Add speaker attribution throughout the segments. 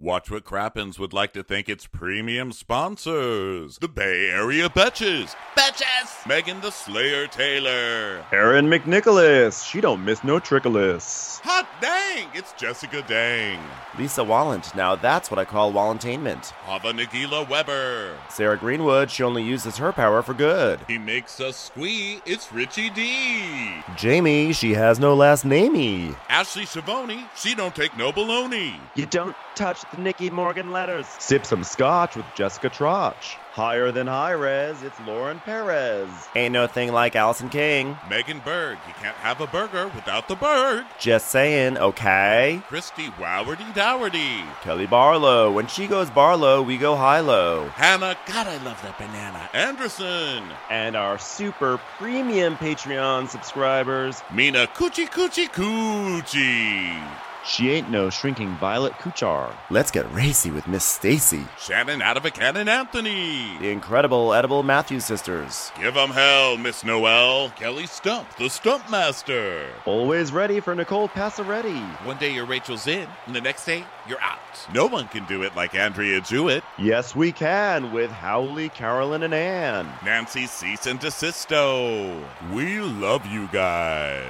Speaker 1: Watch What Crappens would like to thank its premium sponsors. The Bay Area Betches. Betches! Megan the Slayer Taylor.
Speaker 2: Erin McNicholas. She don't miss no trickolas.
Speaker 1: Hot dang! It's Jessica Dang.
Speaker 3: Lisa Wallant. Now that's what I call Wallantainment.
Speaker 1: Hava Nagila Weber.
Speaker 3: Sarah Greenwood. She only uses her power for good.
Speaker 1: He makes us squee. It's Richie D.
Speaker 3: Jamie. She has no last namey.
Speaker 1: Ashley Shavoni. She don't take no baloney.
Speaker 2: You don't touch the Nicky Morgan letters. Sip some scotch with Jessica Trotch. Higher than high res, it's Lauren Perez.
Speaker 3: Ain't no thing like Allison King.
Speaker 1: Megan Berg. You can't have a burger without the Berg.
Speaker 3: Just saying, okay?
Speaker 1: Christy Wowardy Dowardy.
Speaker 3: Kelly Barlow. When she goes Barlow, we go high-low.
Speaker 1: Hannah. God, I love that banana. Anderson.
Speaker 2: And our super premium Patreon subscribers.
Speaker 1: Mina Coochie Coochie Coochie.
Speaker 2: She ain't no shrinking Violet Kuchar.
Speaker 3: Let's get racy with Miss Stacy.
Speaker 1: Shannon out of a cannon Anthony.
Speaker 3: The incredible edible Matthews sisters.
Speaker 1: Give 'em hell, Miss Noel. Kelly Stump, the Stump Master.
Speaker 2: Always ready for Nicole Passaretti.
Speaker 1: One day your Rachel's in, and the next day you're out. No one can do it like Andrea Jewett.
Speaker 2: Yes, we can with Howley, Carolyn, and Ann.
Speaker 1: Nancy Cease and Desisto. We love you guys.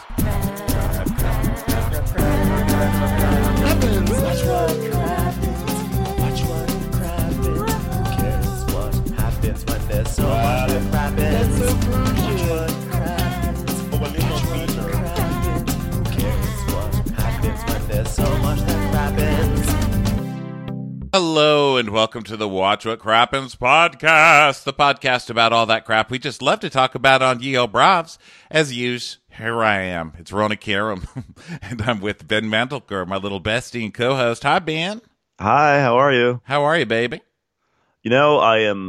Speaker 1: Hello and welcome to the Watch What Crappens podcast, the podcast about all that crap we just love to talk about on Yale Bravs. As usual, here I am. It's Rona Karam, and I'm with Ben Mandelker, my little bestie and co-host. Hi, Ben.
Speaker 2: Hi, how are you?
Speaker 1: How are you, baby?
Speaker 2: You know, I am.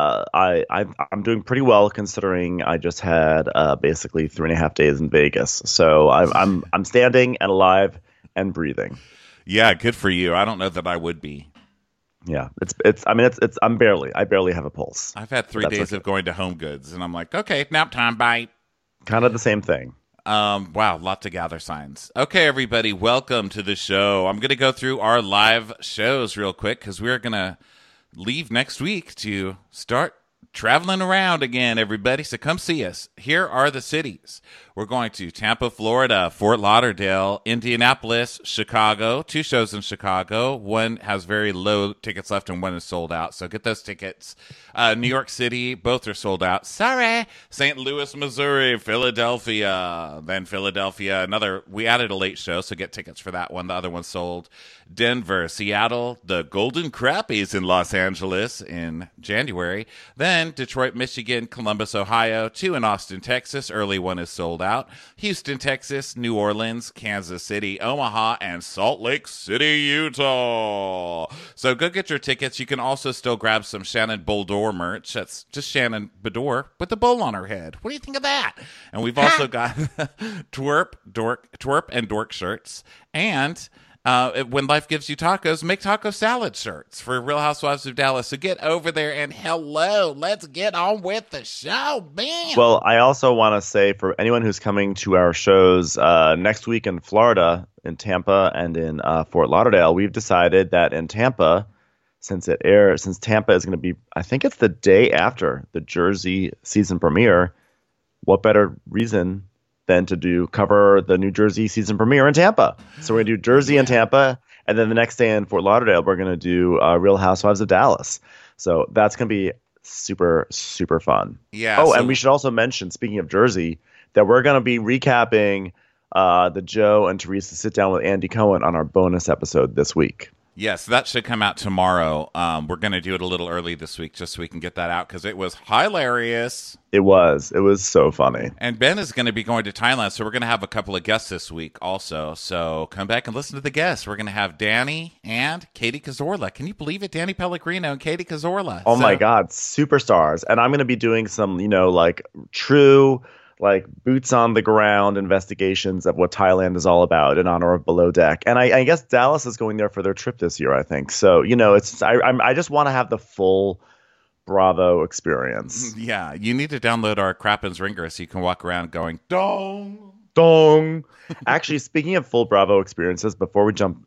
Speaker 2: I'm doing pretty well considering I just had basically 3.5 days in Vegas. So I'm standing and alive and breathing.
Speaker 1: Yeah, good for you. I don't know that I would be.
Speaker 2: Yeah, I barely have a pulse.
Speaker 1: I've had 3 days of going to Home Goods, and I'm like, okay, nap time, bye.
Speaker 2: Kind of the same thing.
Speaker 1: Wow, lots of gather signs. Okay, everybody, welcome to the show. I'm going to go through our live shows real quick because we're going to leave next week to start traveling around again, everybody. So come see us. Here are the cities. We're going to Tampa, Florida, Fort Lauderdale, Indianapolis, Chicago. 2 shows in Chicago. One has very low tickets left and one is sold out. So get those tickets. New York City, both are sold out. Sorry. St. Louis, Missouri, Philadelphia. Then Philadelphia, we added a late show, so get tickets for that one. The other one's sold. Denver, Seattle, the Golden Crappies in Los Angeles in January. Then Detroit, Michigan, Columbus, Ohio. 2 in Austin, Texas. Early one is sold out. Houston, Texas, New Orleans, Kansas City, Omaha, and Salt Lake City, Utah. So go get your tickets. You can also still grab some Shannon Boldor merch. That's just Shannon Bedore with the bowl on her head. What do you think of that? And we've also got twerp and dork shirts. And when life gives you tacos, make taco salad shirts for Real Housewives of Dallas. So get over there and hello, let's get on with the show, man.
Speaker 2: Well, I also want to say for anyone who's coming to our shows next week in Florida, in Tampa, and in Fort Lauderdale, we've decided that in Tampa, since Tampa is going to be, I think it's the day after the Jersey season premiere, what better reason than to cover the New Jersey season premiere in Tampa. So we're going to do Jersey and Tampa, and then the next day in Fort Lauderdale, we're going to do Real Housewives of Dallas. So that's going to be super, super fun.
Speaker 1: Yeah.
Speaker 2: Oh, and we should also mention, speaking of Jersey, that we're going to be recapping the Joe and Teresa sit down with Andy Cohen on our bonus episode this week.
Speaker 1: Yes, that should come out tomorrow. We're going to do it a little early this week just so we can get that out because it was hilarious.
Speaker 2: It was so funny.
Speaker 1: And Ben is going to be going to Thailand, so we're going to have a couple of guests this week also. So come back and listen to the guests. We're going to have Danny and Katie Cazorla. Can you believe it? Danny Pellegrino and Katie Cazorla.
Speaker 2: Oh, my God. Superstars. And I'm going to be doing some, true boots on the ground investigations of what Thailand is all about in honor of Below Deck. And I guess Dallas is going there for their trip this year, I think. So, I just want to have the full Bravo experience.
Speaker 1: Yeah, you need to download our Crappens Ringer so you can walk around going, dong.
Speaker 2: Dong. Actually, speaking of full Bravo experiences, before we jump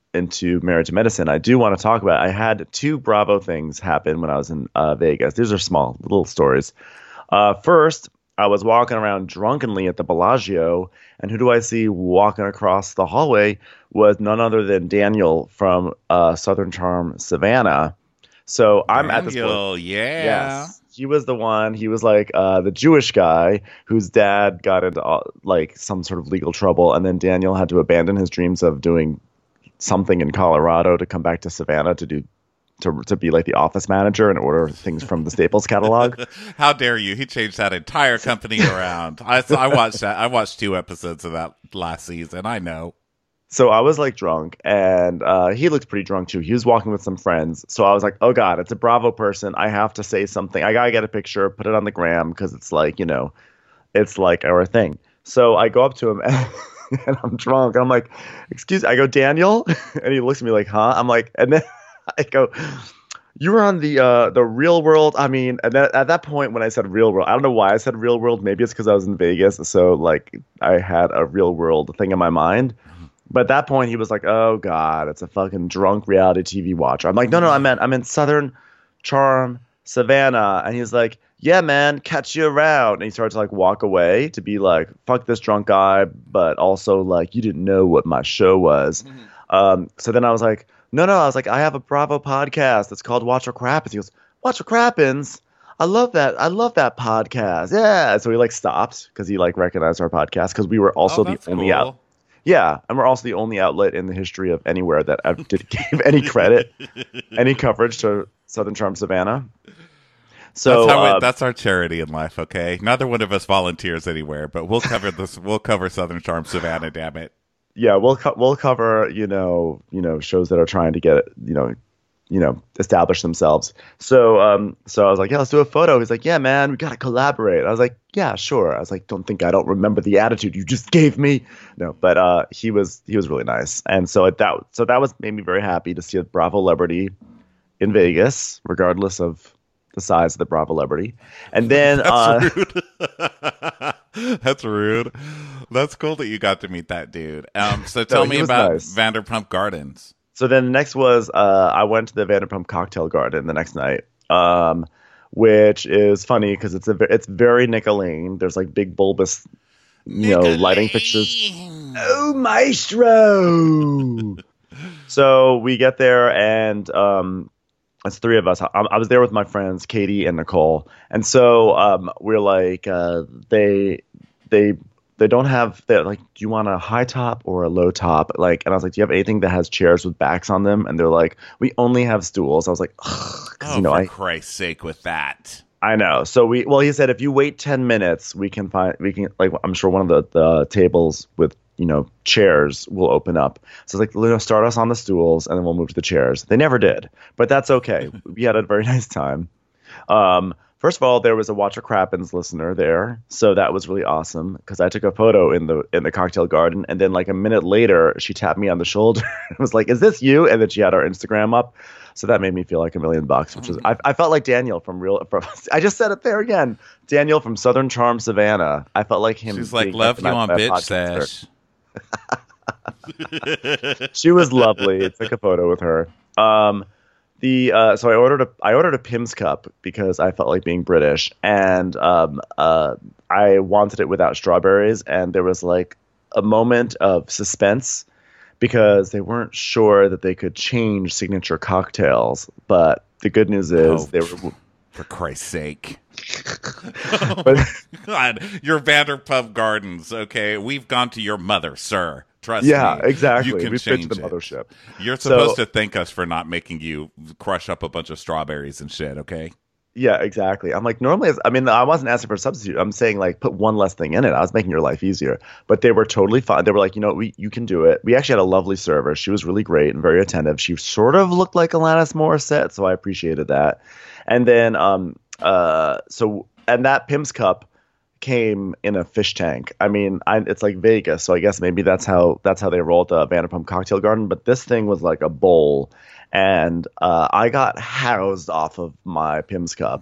Speaker 2: into Married to Medicine, I do want to talk about. I had two Bravo things happen when I was in Vegas. These are small little stories. First, I was walking around drunkenly at the Bellagio, and who do I see walking across the hallway was none other than Daniel from Southern Charm Savannah. So I'm at this point.
Speaker 1: Daniel, yeah.
Speaker 2: Yes, he was the one. He was like the Jewish guy whose dad got into like some sort of legal trouble, and then Daniel had to abandon his dreams of doing something in Colorado to come back to Savannah to do to be like the office manager and order things from the Staples catalog.
Speaker 1: How dare you? He changed that entire company around. I watched that. I watched 2 episodes of that last season. I know.
Speaker 2: So I was like drunk, and he looked pretty drunk too. He was walking with some friends. So I was like, oh God, it's a Bravo person. I have to say something. I gotta get a picture, put it on the gram, because it's like, it's like our thing. So I go up to him and I'm drunk. I'm like, excuse me. I go, Daniel? And he looks at me like, huh? I'm like, and then I go, you were on the Real World. I mean, and at that point when I said Real World, I don't know why I said Real World. Maybe it's because I was in Vegas. So like I had a Real World thing in my mind. But at that point, he was like, oh, God, it's a fucking drunk reality TV watcher. I'm like, no, I'm in Southern Charm, Savannah. And he's like, yeah, man, catch you around. And he started to like walk away to be like, fuck this drunk guy. But also like, you didn't know what my show was. So then I was like, no, I was like, I have a Bravo podcast. It's called Watch What Crappens. He goes, Watch What Crappens? I love that podcast. Yeah. So he like stopped because he like recognized our podcast because we were also the only out. Yeah, and we're also the only outlet in the history of anywhere that gave any credit, any coverage to Southern Charm Savannah. So
Speaker 1: that's our charity in life. Okay, neither one of us volunteers anywhere, but we'll cover this. We'll cover Southern Charm Savannah. Damn it.
Speaker 2: Yeah, we'll cover shows that are trying to get establish themselves. So I was like, yeah, let's do a photo. He's like, yeah, man, we got to collaborate. I was like, yeah, sure. I was like, don't think I don't remember the attitude you just gave me. No, but he was really nice. And so that was made me very happy to see a Bravo celebrity in Vegas, regardless of the size of the Bravo celebrity. And then
Speaker 1: that's rude. That's rude. That's cool that you got to meet that dude. So tell me about nice. Vanderpump Gardens.
Speaker 2: So then next was I went to the Vanderpump Cocktail Garden the next night, which is funny because it's very Nicolene. There's like big bulbous, lighting fixtures. Oh, maestro! So we get there and it's 3 of us. I was there with my friends Katie and Nicole, and so we're like they don't have, they're like, do you want a high top or a low top? Like, and I was like, do you have anything that has chairs with backs on them? And they're like, we only have stools. I was like,
Speaker 1: for Christ's sake with that.
Speaker 2: I know. So he said, if you wait 10 minutes, we can like, I'm sure one of the tables with, chairs will open up. So it's like, start us on the stools and then we'll move to the chairs. They never did, but that's okay. We had a very nice time. First of all, there was a Watch What Crappens listener there, so that was really awesome because I took a photo in the cocktail garden, and then like a minute later, she tapped me on the shoulder and was like, "Is this you?" And then she had our Instagram up, so that made me feel like $1 million, which was I felt like Daniel from I just said it there again, Daniel from Southern Charm Savannah. I felt like him.
Speaker 1: She's like, "Love you on bitch sesh."
Speaker 2: She was lovely. I took a photo with her. So I ordered a Pim's cup because I felt like being British, and I wanted it without strawberries, and there was like a moment of suspense because they weren't sure that they could change signature cocktails. But the good news is they were.
Speaker 1: For Christ's sake. God, your Vanderpump Gardens, okay? We've gone to your mother, sir. Trust me.
Speaker 2: Yeah, exactly.
Speaker 1: You can
Speaker 2: We've
Speaker 1: change
Speaker 2: been to the mothership.
Speaker 1: You're supposed to thank us for not making you crush up a bunch of strawberries and shit, okay?
Speaker 2: Yeah, exactly. I'm like, normally, I wasn't asking for a substitute. I'm saying, like, put one less thing in it. I was making your life easier. But they were totally fine. They were like, you can do it. We actually had a lovely server. She was really great and very attentive. She sort of looked like Alanis Morissette, so I appreciated that. And then, and that Pim's cup came in a fish tank. I mean, it's like Vegas, so I guess maybe that's how they roll at the Vanderpump Cocktail Garden. But this thing was like a bowl, and I got housed off of my Pim's cup.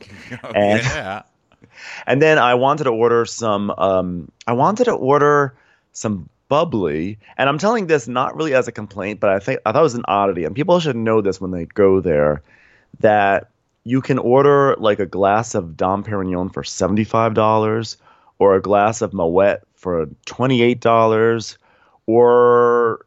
Speaker 2: And then I wanted to order some bubbly. And I'm telling this not really as a complaint, but I thought it was an oddity, and people should know this when they go there, that you can order like a glass of Dom Perignon for $75 or a glass of Moet for $28 or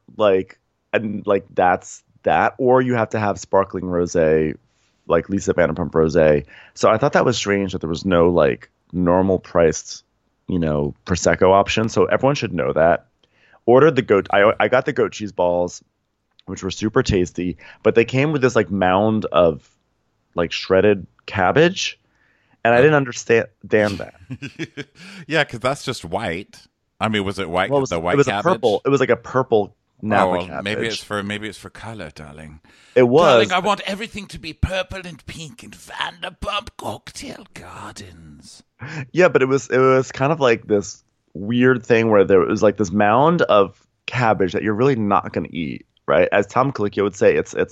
Speaker 2: that's that, or you have to have sparkling rosé like Lisa Vanderpump rosé. So I thought that was strange that there was no like normal priced, prosecco option. So everyone should know that. Ordered the goat. I got the goat cheese balls, which were super tasty, but they came with this like mound of like shredded cabbage, and I didn't understand that.
Speaker 1: Yeah, because that's just white. I mean, was it white?
Speaker 2: Well,
Speaker 1: the white
Speaker 2: it was
Speaker 1: cabbage?
Speaker 2: a purple. It was like a purple Napa cabbage.
Speaker 1: Maybe it's for color, darling.
Speaker 2: It was.
Speaker 1: Darling, I want everything to be purple and pink in Vanderpump Cocktail Gardens.
Speaker 2: Yeah, but it was kind of like this weird thing where there was like this mound of cabbage that you're really not going to eat, right? As Tom Colicchio would say, it's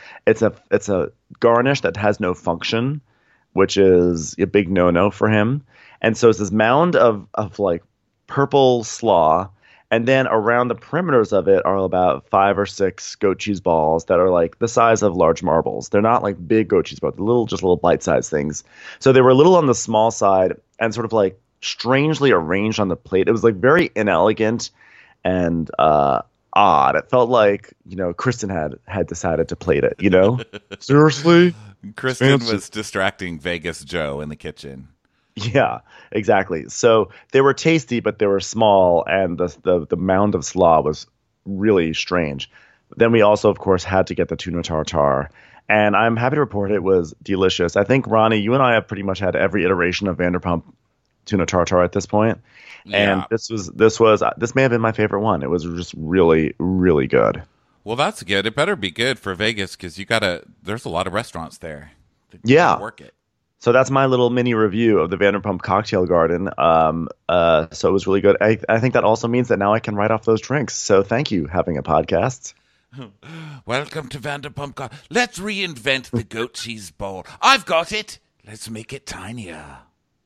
Speaker 2: a garnish that has no function, which is a big no-no for him. And so it's this mound of like purple slaw, and then around the perimeters of it are about 5 or 6 goat cheese balls that are like the size of large marbles. They're not like big goat cheese balls, they're just little bite-sized things. So they were a little on the small side and sort of like strangely arranged on the plate. It was like very inelegant and odd. It felt like, Kristen had decided to plate it, Seriously?
Speaker 1: Kristen was distracting Vegas Joe in the kitchen.
Speaker 2: Yeah, exactly. So they were tasty, but they were small, and the mound of slaw was really strange. Then we also, of course, had to get the tuna tartare, and I'm happy to report it was delicious. I think, Ronnie, you and I have pretty much had every iteration of Vanderpump tuna tartare at this point, and this may have been my favorite one. It was just really, really good.
Speaker 1: Well, that's good. It better be good for Vegas because there's a lot of restaurants there.
Speaker 2: Yeah,
Speaker 1: work it.
Speaker 2: So that's my little mini review of the Vanderpump Cocktail Garden. So it was really good. I think that also means that now I can write off those drinks. So thank you, having a podcast.
Speaker 1: Welcome to Vanderpump. Let's reinvent the goat cheese bowl. I've got it. Let's make it tinier.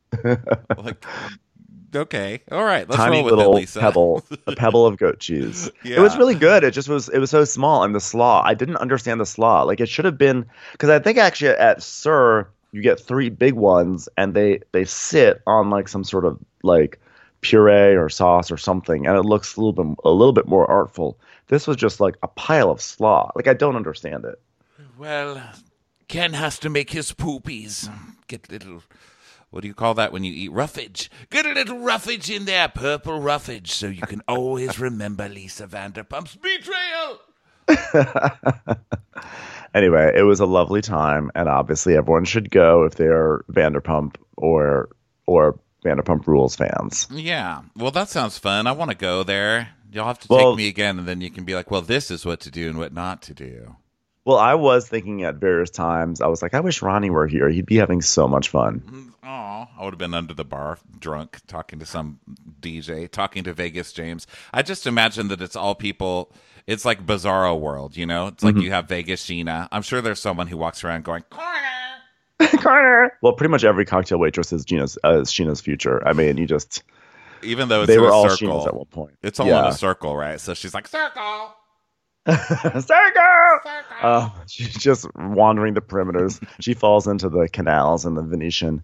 Speaker 1: Okay, all right. Let's
Speaker 2: Tiny
Speaker 1: roll with
Speaker 2: little
Speaker 1: it, Lisa.
Speaker 2: a pebble of goat cheese.
Speaker 1: Yeah.
Speaker 2: It was really good. It was so small, and the slaw. I didn't understand the slaw. Like it should have been, because I think actually at Sir you get 3 big ones, and they sit on like some sort of like puree or sauce or something, and it looks a little bit more artful. This was just like a pile of slaw. Like I don't understand it.
Speaker 1: Well, Ken has to make his poopies. Get little, what do you call that when you eat roughage? Get a little roughage in there, purple roughage, so you can always remember Lisa Vanderpump's betrayal.
Speaker 2: Anyway, it was a lovely time, and obviously everyone should go if they're Vanderpump or Vanderpump Rules fans.
Speaker 1: Yeah. Well, that sounds fun. I want to go there. You'll have to take me again, and then you can be like, well, this is what to do and what not to do.
Speaker 2: Well, I was thinking at various times, I was like, I wish Ronnie were here. He'd be having so much fun.
Speaker 1: Oh, I would have been under the bar, drunk, talking to some DJ, talking to Vegas James. I just imagine that it's all people. It's like Bizarro World, It's like you have Vegas Sheena. I'm sure there's someone who walks around going, corner.
Speaker 2: Corner. Well, pretty much every cocktail waitress is Sheena's future. I mean,
Speaker 1: even though it's
Speaker 2: they were all
Speaker 1: circle,
Speaker 2: Sheena's at one point.
Speaker 1: It's all in a circle, right? So she's like, circle.
Speaker 2: Circle. She's just wandering the perimeters. She falls into the canals and the Venetian.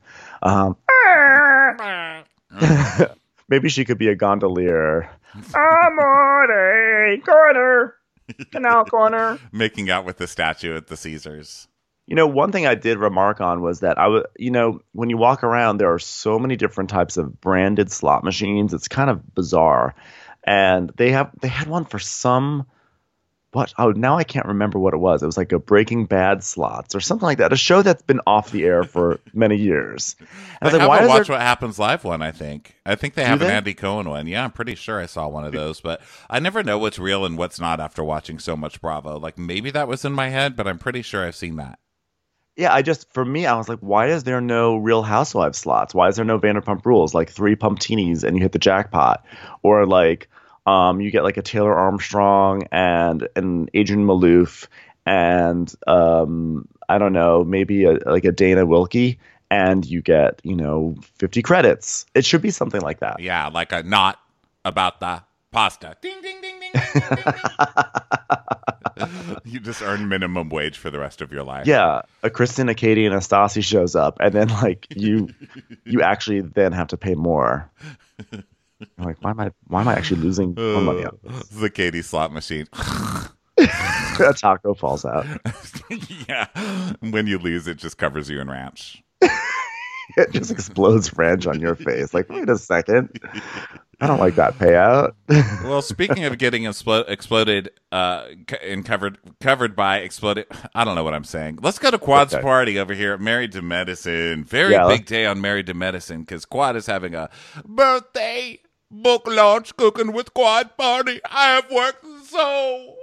Speaker 2: Maybe she could be a gondolier. Amore, corner, canal corner.
Speaker 1: Making out with the statue at the Caesars.
Speaker 2: One thing I did remark on was that when you walk around, there are so many different types of branded slot machines. It's kind of bizarre. And they had one for some. What? Oh, now I can't remember what it was. It was like a Breaking Bad slots or something like that. A show that's been off the air for many years.
Speaker 1: And I have a Watch What Happens Live one, I think. I think they have an Andy Cohen one. Yeah, I'm pretty sure I saw one of those. But I never know what's real and what's not after watching so much Bravo. Like, maybe that was in my head, but I'm pretty sure I've seen that.
Speaker 2: Yeah, for me, I was like, why is there no Real Housewives slots? Why is there no Vanderpump Rules? Like 3 pumptinis and you hit the jackpot. Or like... you get like a Taylor Armstrong and an Adrian Malouf and I don't know, maybe a Dana Wilkie, and you get 50 credits. It should be something like that.
Speaker 1: Yeah, like a not about the Pasta. Ding, ding, ding, ding, ding, ding, ding, ding. You just earn minimum wage for the rest of your life.
Speaker 2: Yeah, a Kristen, a Katie, and a Stassi shows up, and then like you actually then have to pay more. You're like, why am I actually losing more money on this?
Speaker 1: The Katie slot machine.
Speaker 2: A taco falls out.
Speaker 1: Yeah. When you lose, it just covers you in ranch.
Speaker 2: It just explodes ranch on your face. Like, wait a second. I don't like that payout.
Speaker 1: Well, speaking of getting exploded and covered by exploded, I don't know what I'm saying. Let's go to Quad's party over here at Married to Medicine. Very big day on Married to Medicine because Quad is having a birthday book launch cooking with Quad party. I have worked so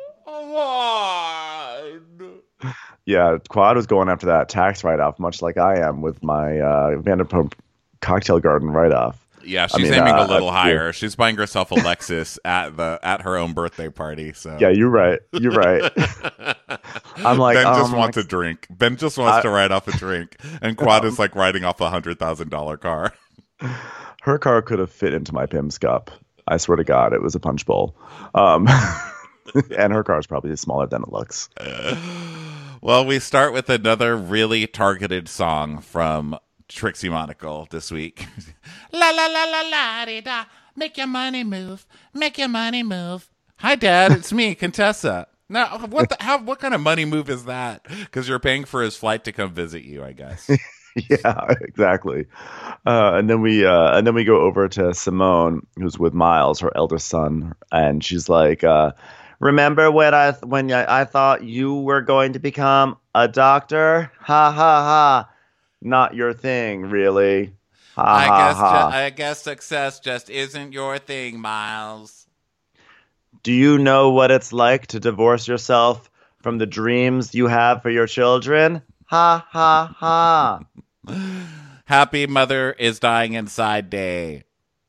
Speaker 1: hard.
Speaker 2: Yeah, Quad was going after that tax write-off, much like I am with my Vanderpump Cocktail Garden write-off.
Speaker 1: Yeah, she's aiming a little higher. Yeah. She's buying herself a Lexus at her own birthday party. So
Speaker 2: yeah, you're right. You're right. I'm like,
Speaker 1: Ben just wants a drink. Ben just wants to write off a drink, and Quad is like writing off $100,000 car.
Speaker 2: Her car could have fit into my Pim's cup. I swear to God, it was a punch bowl. And her car is probably smaller than it looks.
Speaker 1: Well, we start with another really targeted song from Trixie Monocle this week. La la la la la di da. Make your money move. Make your money move. Hi, Dad. It's me, Contessa. Now, what kind of money move is that? Because you're paying for his flight to come visit you, I guess.
Speaker 2: Yeah, exactly. And then we go over to Simone, who's with Miles, her eldest son, and she's like, "Remember when I thought you were going to become a doctor? Ha ha ha! Not your thing, really. Ha ha ha!
Speaker 1: I guess success just isn't your thing, Miles.
Speaker 2: Do you know what it's like to divorce yourself from the dreams you have for your children? Ha ha ha!"
Speaker 1: Happy Mother is Dying Inside Day.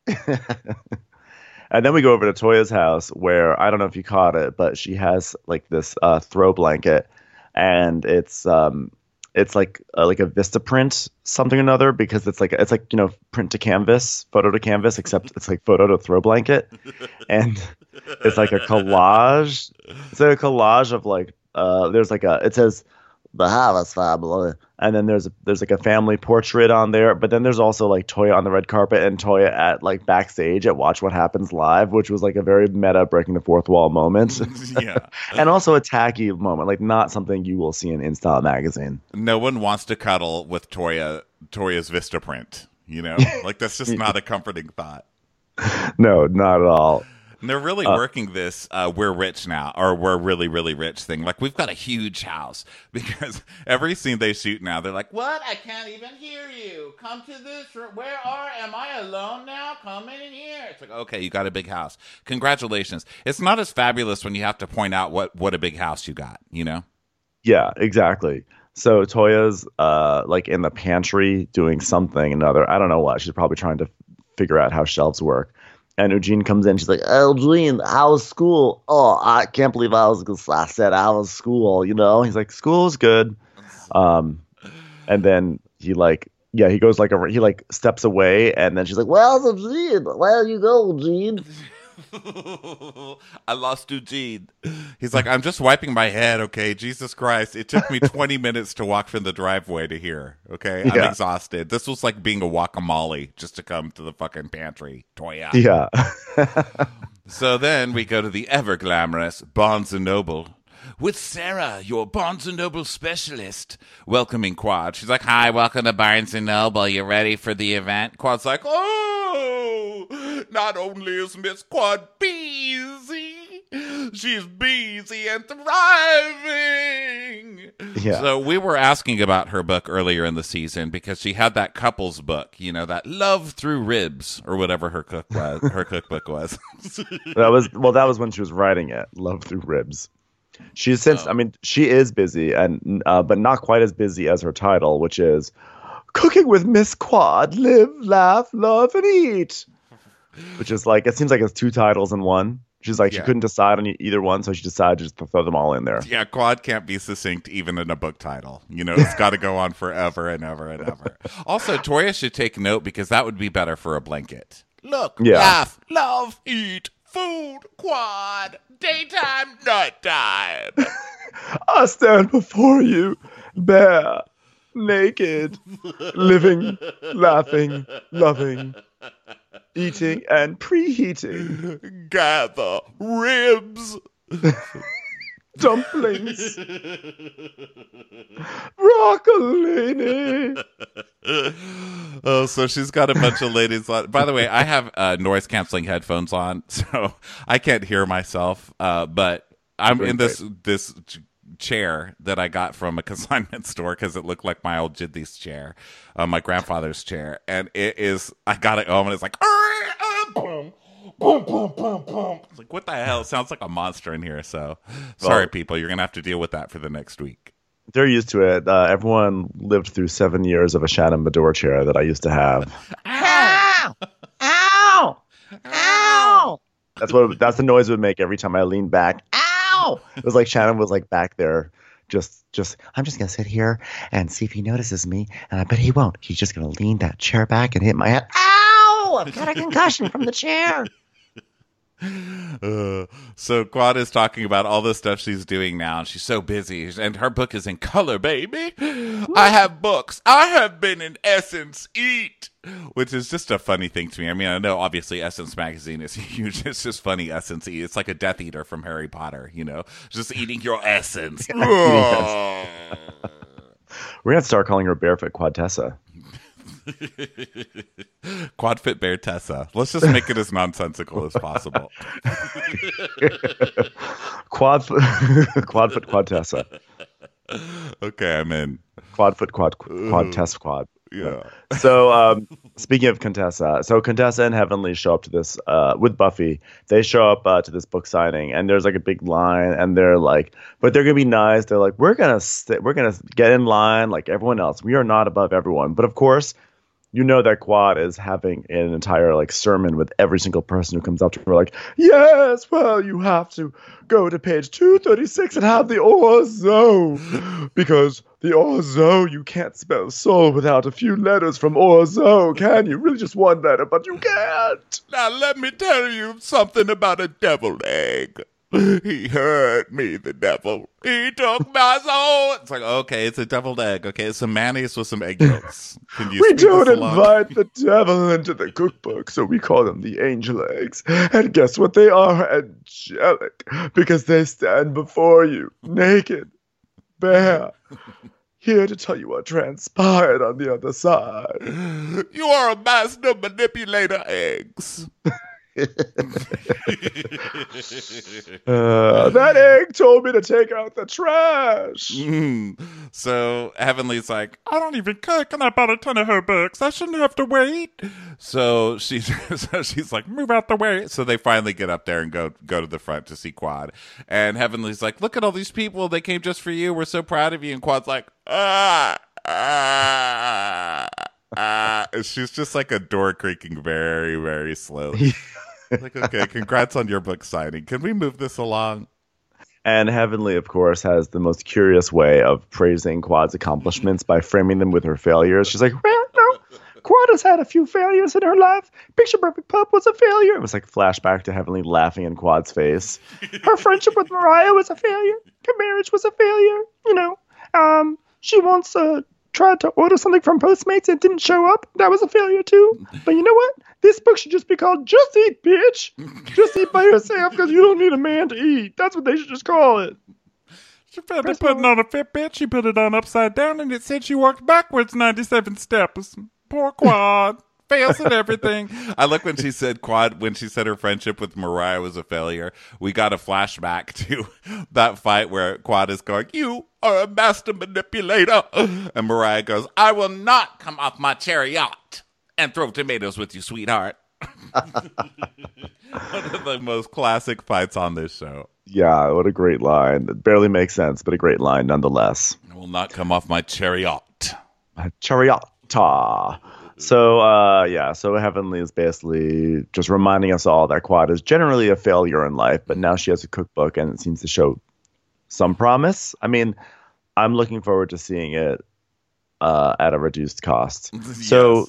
Speaker 2: And then we go over to Toya's house where, I don't know if you caught it, but she has like this throw blanket, and it's like a Vistaprint something or another, because it's like print to canvas, photo to canvas, except it's like photo to throw blanket, and it's like a collage. It's like a collage of like there's like it says the Harris family, and then there's like a family portrait on there, but then there's also like Toya on the red carpet and Toya at like backstage at Watch What Happens Live, which was like a very meta breaking the fourth wall moment.
Speaker 1: Yeah.
Speaker 2: And also a tacky moment, like not something you will see in InStyle magazine.
Speaker 1: No one wants to cuddle with Toya's Vistaprint, like that's just not a comforting thought.
Speaker 2: No, not at all.
Speaker 1: And they're really working this we're rich now, or we're really, really rich thing. Like, we've got a huge house, because every scene they shoot now, they're like, what? I can't even hear you. Come to this room. Am I alone now? Come in here. It's like, okay, you got a big house. Congratulations. It's not as fabulous when you have to point out what a big house you got,
Speaker 2: Yeah, exactly. So Toya's like in the pantry doing something another. I don't know what. She's probably trying to figure out how shelves work. And Eugene comes in. She's like, "Oh, Eugene, how was school? Oh, I can't believe I said how was school, He's like, "School's good." And then he goes he steps away, and then she's like, "Well, Eugene, where you go, Eugene?"
Speaker 1: I lost Eugene. He's like, "I'm just wiping my head, okay? Jesus Christ. It took me 20 minutes to walk from the driveway to here, okay? I'm exhausted. This was like being a guacamole just to come to the fucking pantry, Toya."
Speaker 2: Yeah.
Speaker 1: So then we go to the ever-glamorous Barnes & Noble with Sarah, your Barnes & Noble specialist, welcoming Quad. She's like, "Hi, welcome to Barnes & Noble. You ready for the event?" Quad's like, "Oh, not only is Miss Quad busy, she's busy and thriving."
Speaker 2: Yeah.
Speaker 1: So we were asking about her book earlier in the season, because she had that couples book, that Love Through Ribs, or whatever her cookbook was.
Speaker 2: That was when she was writing it, Love Through Ribs. She's since, she is busy, and but not quite as busy as her title, which is Cooking with Miss Quad, Live, Laugh, Love, and Eat. Which is like, it seems like it's two titles in one. She's like, she couldn't decide on either one, so she decided just to throw them all in there.
Speaker 1: Yeah, Quad can't be succinct even in a book title. It's got to go on forever and ever and ever. Also, Toya should take note, because that would be better for a blanket. Look, laugh, love, eat, food, Quad. Daytime, nighttime.
Speaker 2: I stand before you, bare, naked, living, laughing, loving, eating, and preheating.
Speaker 1: Gather ribs.
Speaker 2: Dumplings. Broccolini.
Speaker 1: Oh, so she's got a bunch of ladies on. By the way, I have noise canceling headphones on, so I can't hear myself. But I'm in this chair that I got from a consignment store because it looked like my old Jiddies chair, my grandfather's chair, and it is. I got it home, and it's like. Boom, boom, boom, boom. It's like, what the hell? It sounds like a monster in here. So, sorry, people. You're going to have to deal with that for the next week.
Speaker 2: They're used to it. Everyone lived through 7 years of a Shannon Bedore chair that I used to have.
Speaker 4: Ow! Ow! Ow!
Speaker 2: That's the noise it would make every time I leaned back.
Speaker 4: Ow!
Speaker 2: It was like Shannon was like back there. I'm just going to sit here and see if he notices me. And I bet he won't. He's just going to lean that chair back and hit my head.
Speaker 4: Ow! I've got a concussion from the chair.
Speaker 1: So Quad is talking about all the stuff she's doing now, and she's so busy, and her book is in color, baby. I have books. I have been in Essence Eat, which is just a funny thing to me. I mean, I know obviously Essence magazine is huge. It's just funny. Essence Eat. It's like a Death Eater from Harry Potter, just eating your essence.
Speaker 2: We're going to start calling her Barefoot Quadtessa.
Speaker 1: Quadfit Bear Tessa. Let's just make it as nonsensical as possible.
Speaker 2: Quadfoot Quadtessa.
Speaker 1: Okay, I'm in.
Speaker 2: Quadfoot Quadtessa Quad.
Speaker 1: Yeah.
Speaker 2: So speaking of Contessa, so Contessa and Heavenly show up to this with Buffy. They show up to this book signing, and there's like a big line, and they're like, but they're gonna be nice. They're like, we're gonna get in line like everyone else. We are not above everyone. But of course, you know that Quad is having an entire like sermon with every single person who comes up to her, like, yes, well, you have to go to page 236 and have the orzo, because the orzo, you can't spell soul without a few letters from orzo, can you? Really just one letter, but you can't.
Speaker 1: Now let me tell you something about a deviled egg. He hurt me, the devil. He took my soul. It's like, okay, it's a deviled egg. Okay, it's some mayonnaise with some egg yolks. Can you
Speaker 2: We
Speaker 1: speed
Speaker 2: don't
Speaker 1: this along?
Speaker 2: invite the devil into the cookbook, so we call them the angel eggs. And guess what? They are angelic, because they stand before you, naked, bare, here to tell you what transpired on the other side.
Speaker 1: You are a master manipulator, eggs.
Speaker 2: That egg told me to take out the trash.
Speaker 1: So Heavenly's like, I don't even cook, and I bought a ton of her books. I shouldn't have to wait. So she's like, move out the way. So they finally get up there and go to the front to see Quad. And Heavenly's like, look at all these people. They came just for you. We're so proud of you. And Quad's like, and she's just like a door creaking very, very slowly. Like, okay, congrats on your book signing. Can we move this along?
Speaker 2: And Heavenly, of course, has the most curious way of praising Quad's accomplishments by framing them with her failures. She's like, well, no, Quad has had a few failures in her life. Picture Perfect Pup was a failure. It was like flashback to Heavenly laughing in Quad's face. Her friendship with Mariah was a failure. Her marriage was a failure. She once tried to order something from Postmates and didn't show up. That was a failure too. But you know what? This book should just be called Just Eat, Bitch. Just eat by yourself because you don't need a man to eat. That's what they should just call it.
Speaker 1: She felt like putting on a Fitbit. She put it on upside down, and it said she walked backwards 97 steps. Poor Quad. Fails at everything. I like when she said Quad, when she said her friendship with Mariah was a failure. We got a flashback to that fight where Quad is going, you are a master manipulator. And Mariah goes, I will not come off my chariot and throw tomatoes with you, sweetheart. One of the most classic fights on this show.
Speaker 2: Yeah, what a great line. It barely makes sense, but a great line nonetheless.
Speaker 1: I will not come off my chariot.
Speaker 2: Chariota. So Heavenly is basically just reminding us all that Quad is generally a failure in life, but now she has a cookbook and it seems to show some promise. I mean, I'm looking forward to seeing it at a reduced cost.
Speaker 1: Yes.
Speaker 2: So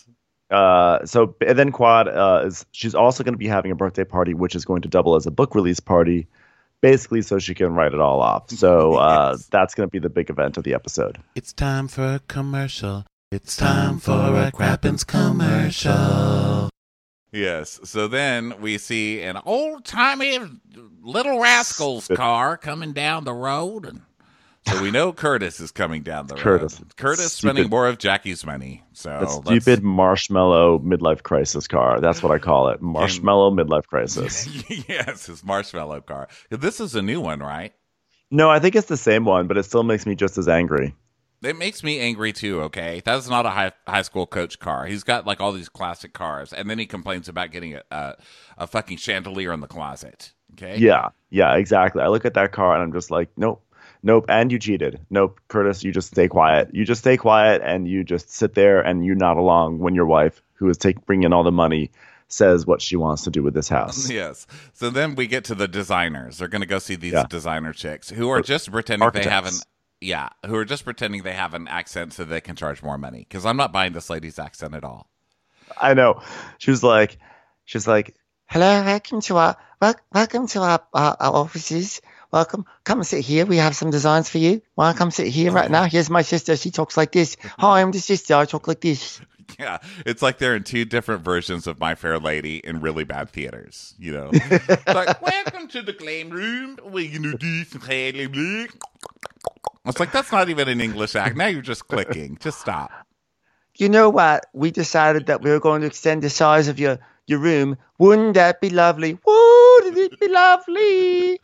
Speaker 2: And then Quad is she's also going to be having a birthday party, which is going to double as a book release party, basically so she can write it all off. So
Speaker 1: Yes.
Speaker 2: that's going to be the big event of the episode.
Speaker 1: It's time for a commercial. It's time for a Crappens commercial. Yes. So then we see an old-timey Little Rascals car coming down the road. And so we know Curtis is coming down the road. Curtis spending more of Jackie's money.
Speaker 2: A
Speaker 1: So
Speaker 2: stupid marshmallow midlife crisis car. That's what I call it. Marshmallow midlife crisis.
Speaker 1: Yes, his marshmallow car. This is a new one, right?
Speaker 2: No, I think it's the same one, but it still makes me just as angry.
Speaker 1: It makes me angry too, okay? That's not a high school coach car. He's got like all these classic cars, and then he complains about getting a fucking chandelier in the closet, okay?
Speaker 2: Yeah, exactly. I look at that car and I'm just like, nope, and you cheated. Nope, Curtis, you just stay quiet. You just stay quiet and you just sit there and you nod along when your wife, who is bringing in all the money, says what she wants to do with this house.
Speaker 1: Yes. So then we get to the designers. They're going to go see these
Speaker 2: Yeah.
Speaker 1: designer chicks who are just pretending they have an
Speaker 2: Architects.
Speaker 1: who are just pretending they have an accent so they can charge more money. Because I'm not buying this lady's accent at all.
Speaker 2: I know. She's like,
Speaker 4: Hello, welcome to our offices. Welcome. Come and sit here. We have some designs for you. Why come sit here right now? Here's my sister. She talks like this. Hi, I'm the sister. I talk like this.
Speaker 1: Yeah, it's like they're in two different versions of My Fair Lady in really bad theaters. You know, like welcome to the claim room. We're gonna do some Haley. It's like that's not even an English act. Now you're just clicking. Just stop.
Speaker 4: You know what? We decided that we were going to extend the size of your room. Wouldn't that be lovely? Wouldn't it be lovely?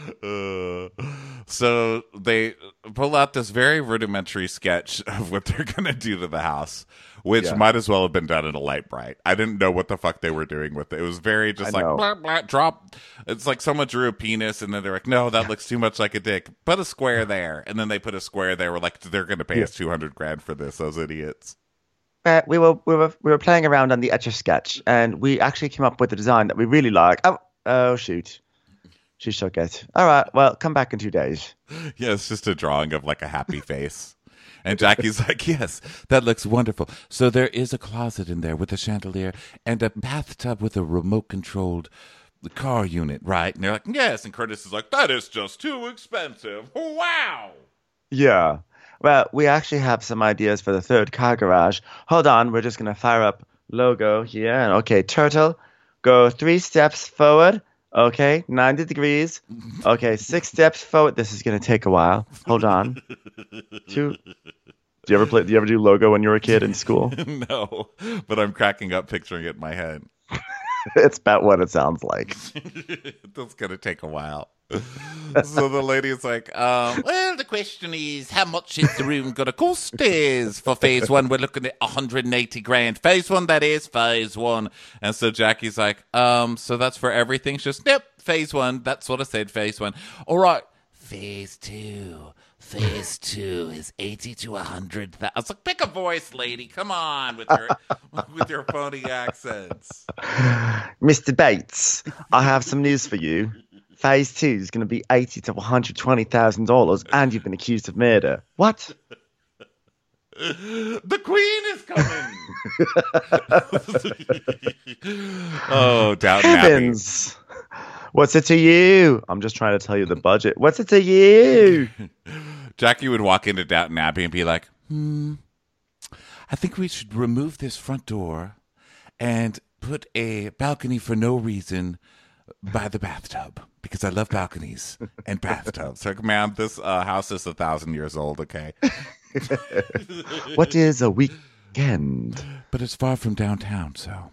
Speaker 1: So they pull out this very rudimentary sketch of what they're gonna do to the house, which
Speaker 2: Yeah.
Speaker 1: might as well have been done in a light bright. I didn't know what the fuck they were doing with it. It was very just
Speaker 2: I
Speaker 1: like
Speaker 2: know.
Speaker 1: blah, blah, drop. It's like someone drew a penis and then they're like, no, that looks too much like a dick. Put a square there, and then they put a square there. We're like, they're gonna pay us $200,000 for this. Those idiots.
Speaker 4: We were playing around on the Etch a Sketch, and we actually came up with a design that we really like. Oh shoot, she shook it. All right, well, come back in 2 days.
Speaker 1: Yeah, it's just a drawing of like a happy face. And Jackie's like, yes, that looks wonderful. So there is a closet in there with a chandelier and a bathtub with a remote controlled car unit, right? And they're like, yes. And Curtis is like, that is just too expensive. Wow.
Speaker 2: yeah.
Speaker 4: Well, we actually have some ideas for the third car garage. Hold on, we're just gonna fire up logo here. And okay, turtle, go 3 steps forward. Okay, 90 degrees. Okay, 6 steps forward. This is gonna take a while. Hold on. 2.
Speaker 2: Do you ever do logo when you were a kid in school?
Speaker 1: No, but I'm cracking up picturing it in my head.
Speaker 2: It's about what it sounds like.
Speaker 1: That's going to take a while. So the lady is like, well, the question is, how much is the room going to cost? Is for phase one, we're looking at 180 grand. Phase one, that is phase one. And so Jackie's like, so that's for everything? She's just, yep, phase one. That's what I said, phase one. All right, phase two. Phase two is 80 to 100. I was like, pick a voice, lady. Come on with your phony accents.
Speaker 4: Mr. Bates, I have some news for you. Phase 2 is going to be $80,000 to $120,000, and you've been accused of murder. What?
Speaker 1: The Queen is coming. Oh, Downton Abbey.
Speaker 2: Heavens! What's it to you? I'm just trying to tell you the budget. What's it to you?
Speaker 1: Jackie would walk into Downton Abbey and be like, I think we should remove this front door and put a balcony for no reason by the bathtub because I love balconies and bathtubs. Like, man, this house is 1,000 years old, okay?
Speaker 2: What is a weekend?
Speaker 1: But it's far from downtown, so.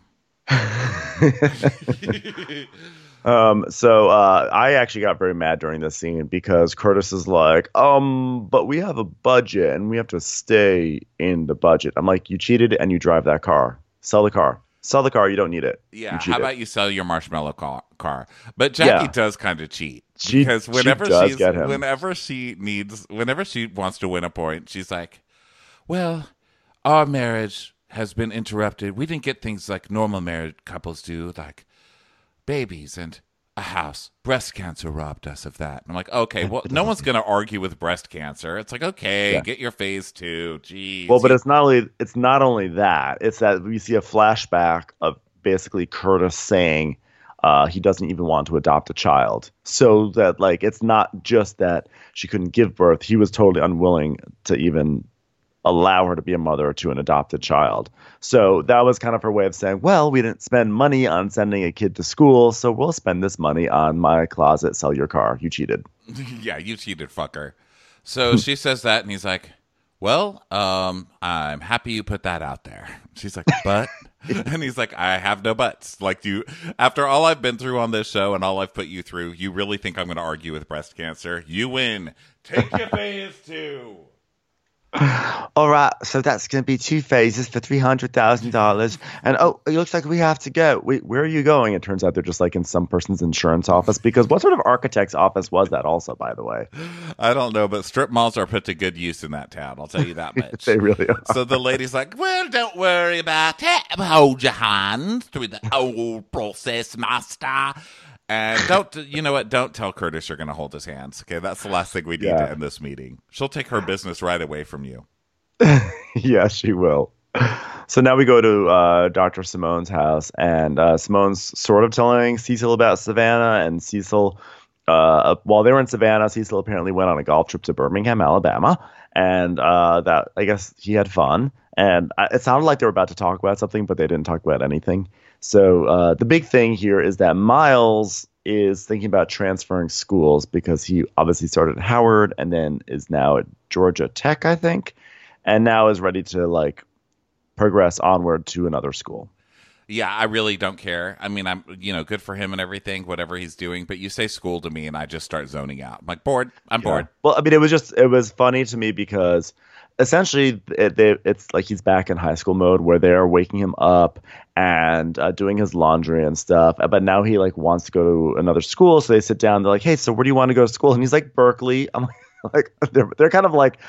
Speaker 2: So I actually got very mad during this scene because Curtis is like, but we have a budget and we have to stay in the budget. I'm like, you cheated and you drive that car. Sell the car. Sell the car. You don't need it.
Speaker 1: Yeah,
Speaker 2: You
Speaker 1: how
Speaker 2: cheated.
Speaker 1: about you sell your marshmallow car? But Jackie
Speaker 2: Yeah.
Speaker 1: does kind of cheat
Speaker 2: She
Speaker 1: because whenever
Speaker 2: does get him.
Speaker 1: whenever she wants to win a point, she's like, "Well, our marriage has been interrupted. We didn't get things like normal married couples do, like babies, and a house. Breast cancer robbed us of that. And I'm like, okay, well, no one's going to argue with breast cancer. It's like, okay,
Speaker 2: Yeah.
Speaker 1: get your phase 2. Jeez.
Speaker 2: Well, but it's not only that. It's that we see a flashback of basically Curtis saying he doesn't even want to adopt a child. So that like it's not just that she couldn't give birth. He was totally unwilling to even allow her to be a mother to an adopted child. So that was kind of her way of saying, well, we didn't spend money on sending a kid to school, so we'll spend this money on my closet, sell your car. You cheated.
Speaker 1: Yeah, you cheated, fucker. So she says that, and he's like, well, I'm happy you put that out there. She's like, but? And he's like, I have no buts. Like, after all I've been through on this show and all I've put you through, you really think I'm going to argue with breast cancer? You win. Take your phase 2.
Speaker 2: All right, so that's going to be 2 phases for $300,000. And oh, it looks like we have to go. Wait, where are you going? It turns out they're just like in some person's insurance office. Because what sort of architect's office was that also, by the way?
Speaker 1: I don't know, but strip malls are put to good use in that town. I'll tell you that much.
Speaker 2: They really are.
Speaker 1: So the lady's like, well, don't worry about it. Hold your hands through the old process, master. And you know what? Don't tell Curtis you're going to hold his hands. Okay, that's the last thing we need to end this meeting. She'll take her business right away from you.
Speaker 2: Yeah, she will. So now we go to Dr. Simone's house, and Simone's sort of telling Cecil about Savannah, and Cecil, while they were in Savannah, Cecil apparently went on a golf trip to Birmingham, Alabama, and that I guess he had fun. And it sounded like they were about to talk about something, but they didn't talk about anything. So the big thing here is that Miles is thinking about transferring schools because he obviously started at Howard and then is now at Georgia Tech, I think, and now is ready to like progress onward to another school.
Speaker 1: Yeah, I really don't care. I mean, I'm good for him and everything, whatever he's doing. But you say school to me, and I just start zoning out. I'm like, bored. I'm bored.
Speaker 2: Well, I mean, it was funny to me because essentially it's like he's back in high school mode where they're waking him up and doing his laundry and stuff. But now he like wants to go to another school, so they sit down. They're like, "Hey, so where do you want to go to school?" And he's like, "Berkeley." I'm like they're kind of like,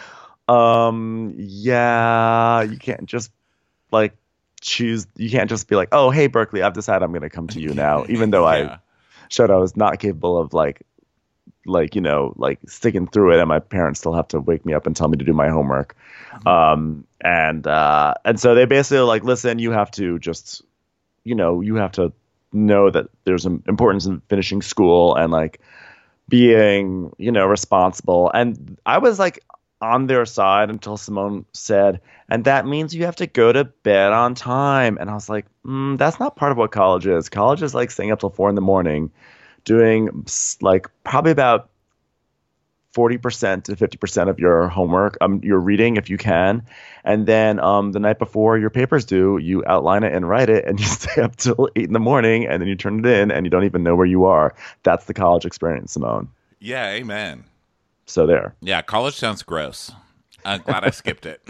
Speaker 2: yeah, you can't just like choose. You can't just be like, "Oh, hey, Berkeley, I've decided I'm going to come to you now," even though I showed I was not capable of like sticking through it, and my parents still have to wake me up and tell me to do my homework. And so they basically are like, listen, you have to just, you have to know that there's an importance in finishing school and like being, responsible. And I was like on their side until Simone said, and that means you have to go to bed on time. And I was like, that's not part of what college is. College is like staying up till 4 a.m, doing like probably about 40% to 50% of your homework, your reading if you can, and then the night before your papers due, you outline it and write it, and you stay up till 8 a.m, and then you turn it in, and you don't even know where you are. That's the college experience, Simone.
Speaker 1: Yeah, amen.
Speaker 2: So there.
Speaker 1: Yeah, college sounds gross. I'm glad I skipped it.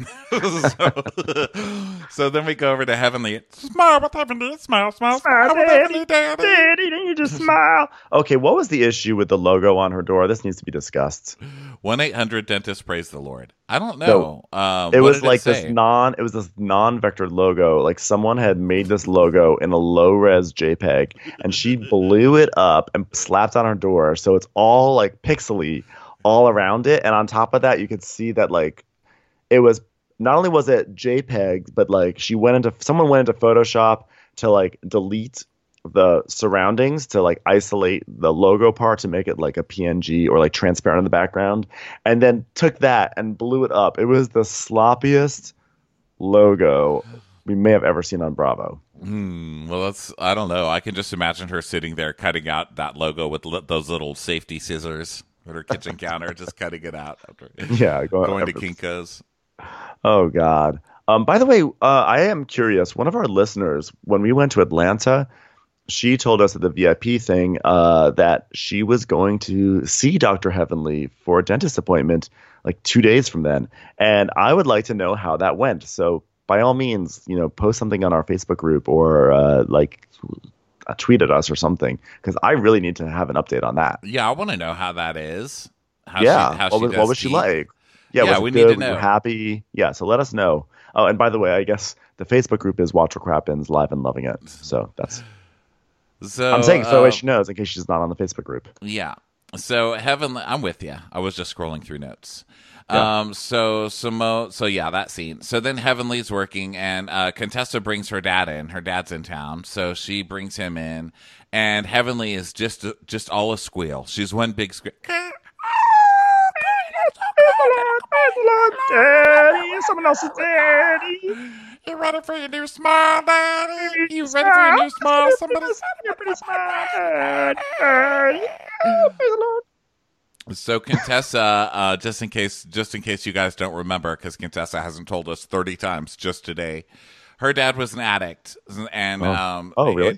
Speaker 1: So then we go over to Heavenly. Smile with Heavenly. Smile, smile, smile with Heavenly Daddy.
Speaker 2: Daddy, you just smile. Okay, what was the issue with the logo on her door? This needs to be discussed.
Speaker 1: 1-800-DENTIST, praise the Lord. I don't know.
Speaker 2: It was like this non-vectored logo. Like someone had made this logo in a low-res JPEG, and she blew it up and slapped on her door, so it's all like pixely all around it. And on top of that, you could see that like it was not only was it JPEG, but like someone went into Photoshop to like delete the surroundings to like isolate the logo part to make it like a PNG or like transparent in the background, and then took that and blew it up. It was the sloppiest logo we may have ever seen on Bravo.
Speaker 1: Well, I don't know. I can just imagine her sitting there cutting out that logo with those little safety scissors at her kitchen counter, just cutting it out.
Speaker 2: Yeah,
Speaker 1: going to Kinko's.
Speaker 2: Oh, God. By the way, I am curious. One of our listeners, when we went to Atlanta, she told us at the VIP thing that she was going to see Dr. Heavenly for a dentist appointment like 2 days from then. And I would like to know how that went. So by all means, post something on our Facebook group or tweet at us or something, because I really need to have an update on that.
Speaker 1: Yeah, I want to know how that is.
Speaker 2: What was she like? Yeah, we need to know. Were happy? Yeah, so let us know. Oh, and by the way, I guess the Facebook group is Watch for Crappins Live and Loving It. So that's
Speaker 1: So
Speaker 2: I'm saying so she knows in case she's not on the Facebook group.
Speaker 1: Yeah. So Heavenly, I'm with you. I was just scrolling through notes.
Speaker 2: Yeah.
Speaker 1: So yeah, that scene. So then Heavenly's working, and Contessa brings her dad in. Her dad's in town, so she brings him in, and Heavenly is just all a squeal. She's one big squeal.
Speaker 2: Daddy, someone else's daddy.
Speaker 1: You ready for your new smile, Daddy? You ready for your new smile? Somebody's
Speaker 2: pretty smart. Daddy. Oh, praise the Lord.
Speaker 1: So Contessa, just in case you guys don't remember, because Contessa hasn't told us 30 times just today, her dad was an addict, and
Speaker 2: really?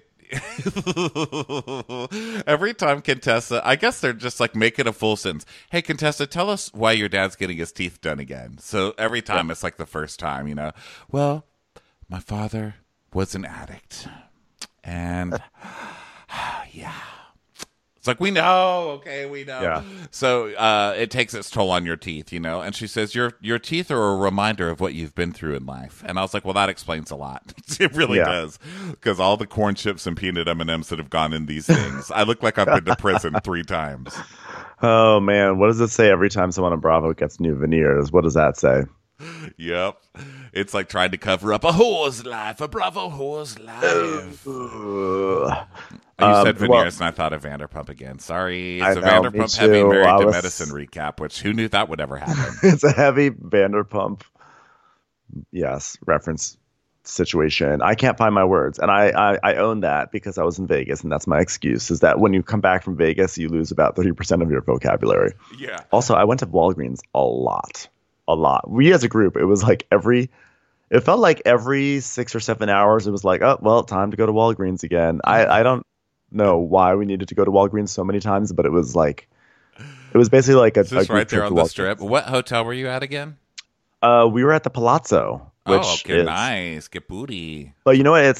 Speaker 1: Every time Contessa, I guess they're just like making a full sentence. Hey, Contessa, tell us why your dad's getting his teeth done again. So every time it's like the first time, you know. Well, my father was an addict, and yeah. It's like, we know, okay, we know.
Speaker 2: Yeah.
Speaker 1: So it takes its toll on your teeth, you know. And she says, your teeth are a reminder of what you've been through in life. And I was like, well, that explains a lot. It really does. Because all the corn chips and peanut M&Ms that have gone in these things, I look like I've been to prison 3 times.
Speaker 2: Oh, man. What does it say every time someone on Bravo gets new veneers? What does that say?
Speaker 1: Yep. It's like trying to cover up a whore's life, a Bravo whore's life. You said veneers, and I thought of Vanderpump again. Sorry. It's a Vanderpump heavy Married to Medicine recap, which who knew that would ever happen?
Speaker 2: It's a heavy Vanderpump, reference situation. I can't find my words, and I own that because I was in Vegas, and that's my excuse, is that when you come back from Vegas, you lose about 30% of your vocabulary.
Speaker 1: Yeah.
Speaker 2: Also, I went to Walgreens a lot. We as a group, it was like it felt like every 6 or 7 hours, it was like, oh, well, time to go to Walgreens again. I don't know why we needed to go to Walgreens so many times, but it was basically like a
Speaker 1: just
Speaker 2: a
Speaker 1: right there on the
Speaker 2: Walgreens.
Speaker 1: strip. What hotel were you at again?
Speaker 2: We were at the Palazzo, which
Speaker 1: okay, nice. Get booty.
Speaker 2: But you know what? It's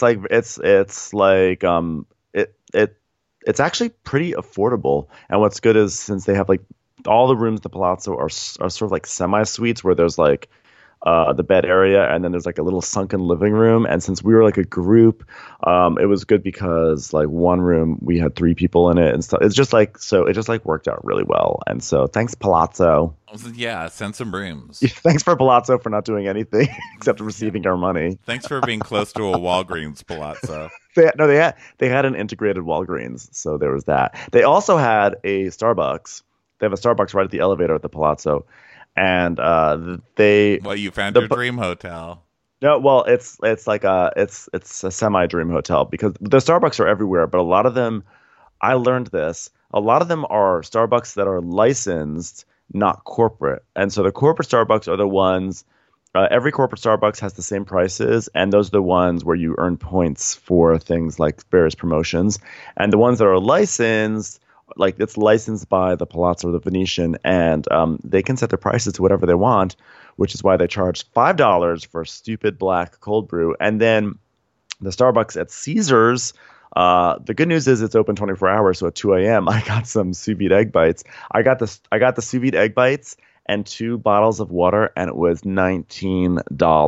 Speaker 2: actually pretty affordable. And what's good is since they have like all the rooms at the Palazzo are sort of like semi-suites where there's like the bed area, and then there's like a little sunken living room. And since we were like a group, it was good because like one room we had 3 people in it and stuff. It just worked out really well. And so thanks Palazzo.
Speaker 1: Yeah, send some rooms.
Speaker 2: Thanks for Palazzo for not doing anything except receiving our money.
Speaker 1: Thanks for being close to a Walgreens, Palazzo.
Speaker 2: They had an integrated Walgreens, so there was that. They also had a Starbucks. They have a Starbucks right at the elevator at the Palazzo. And
Speaker 1: you found your dream hotel.
Speaker 2: No, well, it's a semi-dream hotel because the Starbucks are everywhere, but a lot of them, I learned this, a lot of them are Starbucks that are licensed, not corporate. And so the corporate Starbucks are the ones, every corporate Starbucks has the same prices, and those are the ones where you earn points for things like various promotions. And the ones that are licensed, like it's licensed by the Palazzo or the Venetian, and they can set their prices to whatever they want, which is why they charge $5 for stupid black cold brew. And then the Starbucks at Caesars, the good news is it's open 24 hours. So at 2 a.m., I got some sous vide egg bites. I got the sous vide egg bites and 2 bottles of water, and it was $19.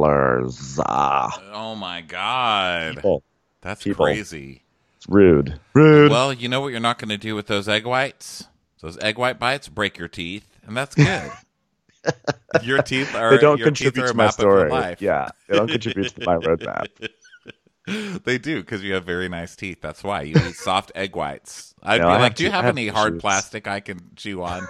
Speaker 1: Oh my God. That's
Speaker 2: People.
Speaker 1: crazy.
Speaker 2: Rude.
Speaker 1: Well, you know what you're not going to do with those egg whites? Those egg white bites break your teeth, and that's good. Your teeth are
Speaker 2: they don't
Speaker 1: your
Speaker 2: contribute
Speaker 1: teeth are
Speaker 2: to
Speaker 1: a
Speaker 2: my
Speaker 1: map
Speaker 2: story.
Speaker 1: of your life.
Speaker 2: Yeah, they don't contribute to my roadmap.
Speaker 1: They do, because you have very nice teeth. That's why you eat soft egg whites. I'd be
Speaker 2: I
Speaker 1: like, do you have
Speaker 2: have
Speaker 1: any hard
Speaker 2: issues.
Speaker 1: plastic I can chew on?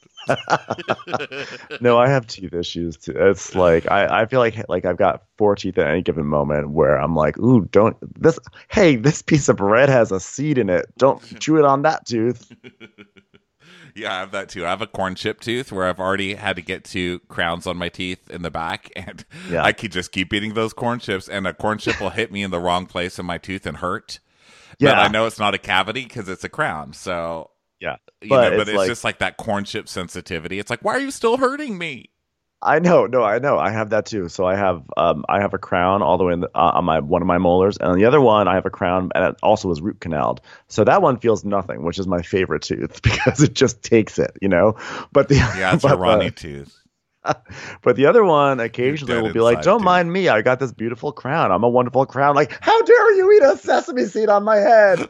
Speaker 2: No, I have teeth issues too. It's like I feel like I've got 4 teeth at any given moment where I'm like, ooh, this piece of bread has a seed in it. Don't chew it on that tooth.
Speaker 1: Yeah, I have that too. I have a corn chip tooth where I've already had to get 2 crowns on my teeth in the back, and I could just keep eating those corn chips, and a corn chip will hit me in the wrong place in my tooth and hurt.
Speaker 2: Yeah.
Speaker 1: But I know it's not a cavity because it's a crown. So
Speaker 2: Yeah,
Speaker 1: but it's just like that corn chip sensitivity. It's like, why are you still hurting me?
Speaker 2: I know. No, I know. I have that too. So I have a crown all the way on one of my molars, and on the other one I have a crown, and it also was root canaled. So that one feels nothing, which is my favorite tooth because it just takes it, you know. But
Speaker 1: it's a Ronnie tooth.
Speaker 2: But the other one occasionally
Speaker 1: dead
Speaker 2: will be like,
Speaker 1: inside,
Speaker 2: don't
Speaker 1: dude.
Speaker 2: mind me. I got this beautiful crown. I'm a wonderful crown. Like, how dare you eat a sesame seed on my head?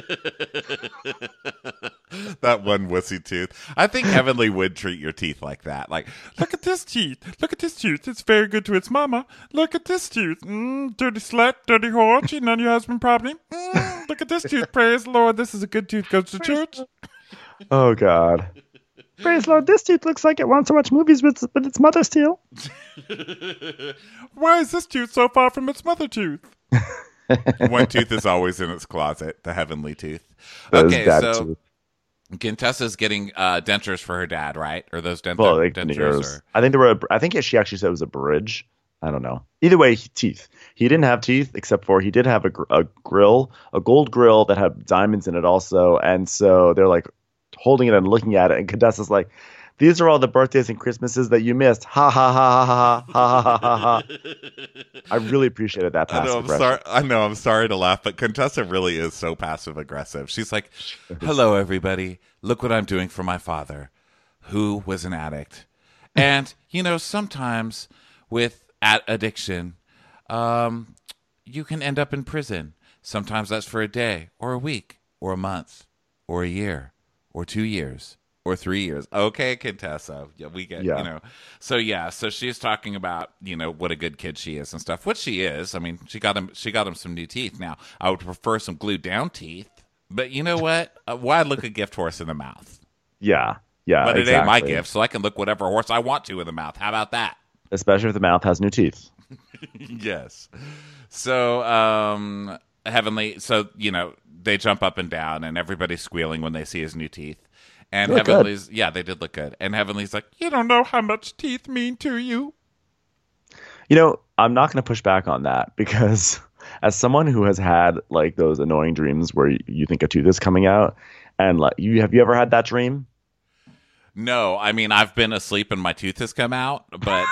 Speaker 1: That one wussy tooth. I think Heavenly would treat your teeth like that. Like, look at this teeth. Look at this tooth. It's very good to its mama. Look at this tooth. Dirty slut, dirty whore, cheating on your husband property. Look at this tooth. Praise the Lord. This is a good tooth. Goes to church.
Speaker 2: Oh, God.
Speaker 5: Praise Lord, this tooth looks like it wants to watch movies with its mother's tail.
Speaker 1: Why is this tooth so far from its mother tooth? One tooth is always in its closet, the heavenly tooth.
Speaker 2: That is
Speaker 1: Okay,
Speaker 2: bad
Speaker 1: so
Speaker 2: tooth.
Speaker 1: Gintessa's getting dentures for her dad, right? Or those
Speaker 2: Well, like
Speaker 1: dentures?
Speaker 2: veneers.
Speaker 1: Or...
Speaker 2: I think there were. I think she actually said it was a bridge. I don't know. Either way, teeth. He didn't have teeth, except for he did have a grill, a gold grill that had diamonds in it also. And so they're like holding it and looking at it, and Contessa's like, "These are all the birthdays and Christmases that you missed." Ha ha ha ha ha ha ha ha ha. I really appreciated that passive aggressive.
Speaker 1: I'm sorry to laugh, but Contessa really is so passive aggressive. She's like, "Hello, everybody. Look what I'm doing for my father, who was an addict." And sometimes with addiction, you can end up in prison. Sometimes that's for a day, or a week, or a month, or a year, or 2 years, or 3 years. Okay, Contessa. Yeah, we get, So she's talking about, what a good kid she is and stuff. What she is. I mean, she got him some new teeth. Now, I would prefer some glued down teeth. But you know what? Why look a gift horse in the mouth?
Speaker 2: Yeah,
Speaker 1: But it ain't my
Speaker 2: exactly.
Speaker 1: gift, so I can look whatever horse I want to in the mouth. How about that?
Speaker 2: Especially if the mouth has new teeth.
Speaker 1: Yes. So, Heavenly, they jump up and down, and everybody's squealing when they see his new teeth. And
Speaker 2: They look
Speaker 1: Heavenly's, yeah, they did look good. And Heavenly's like, you don't know how much teeth mean to you.
Speaker 2: I'm not going to push back on that because as someone who has had like those annoying dreams where you think a tooth is coming out, and like have you ever had that dream?
Speaker 1: No, I mean, I've been asleep and my tooth has come out, but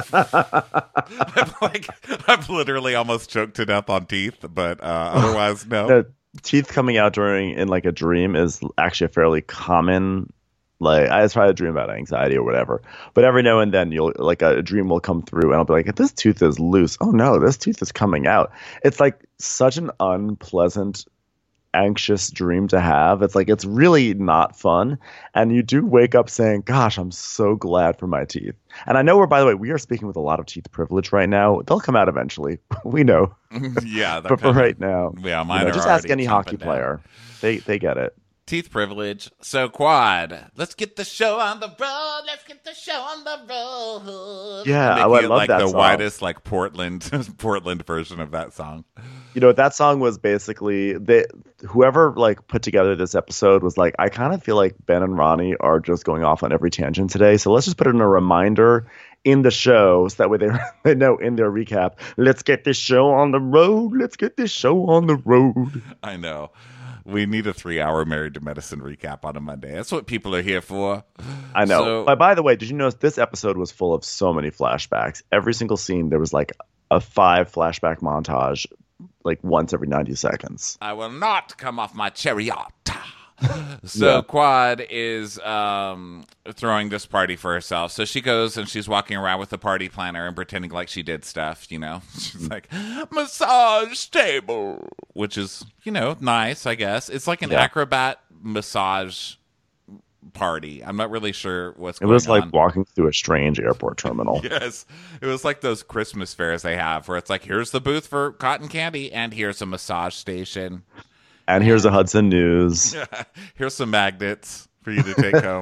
Speaker 1: I've literally almost choked to death on teeth, but otherwise, no.
Speaker 2: The teeth coming out in like a dream is actually a fairly common. Like I try to dream about anxiety or whatever, but every now and then you'll like a dream will come through and I'll be like, this tooth is loose. Oh no, this tooth is coming out. It's like such an unpleasant, anxious dream to have. It's like it's really not fun, and you do wake up saying, "Gosh, I'm so glad for my teeth." And I know by the way, we are speaking with a lot of teeth privilege right now. They'll come out eventually. We know.
Speaker 1: Yeah,
Speaker 2: But for right now,
Speaker 1: yeah, mine are
Speaker 2: just ask
Speaker 1: already
Speaker 2: any hockey
Speaker 1: jumping down.
Speaker 2: player. They get it.
Speaker 1: Teeth privilege. So, Quad, let's get the show on the road. Let's get the show on the road.
Speaker 2: Yeah,
Speaker 1: Making
Speaker 2: I would
Speaker 1: it
Speaker 2: love
Speaker 1: like
Speaker 2: that
Speaker 1: the
Speaker 2: song.
Speaker 1: widest, like Portland version of that song.
Speaker 2: That song was basically whoever like put together this episode was like, I kind of feel like Ben and Ronnie are just going off on every tangent today. So let's just put it in a reminder in the show so that way they know in their recap, let's get this show on the road. Let's get this show on the road.
Speaker 1: I know. We need a 3-hour Married to Medicine recap on a Monday. That's what people are here for.
Speaker 2: I know.
Speaker 1: So-
Speaker 2: But by the way, did you notice this episode was full of so many flashbacks? Every single scene, there was like a 5 flashback montage, like once every 90 seconds.
Speaker 1: I will not come off my chariot. So
Speaker 2: Yeah.
Speaker 1: Quad is throwing this party for herself. So she goes and she's walking around with the party planner and pretending like she did stuff, She's like, massage table, which is, nice, I guess. It's like an
Speaker 2: Yeah.
Speaker 1: acrobat massage party. I'm not really sure what's
Speaker 2: It
Speaker 1: going
Speaker 2: was like
Speaker 1: on.
Speaker 2: walking through a strange airport terminal.
Speaker 1: Yes. It was like those Christmas fairs they have where it's like, here's the booth for cotton candy and here's a massage station.
Speaker 2: And here's a Hudson News.
Speaker 1: Here's some magnets for you to take home.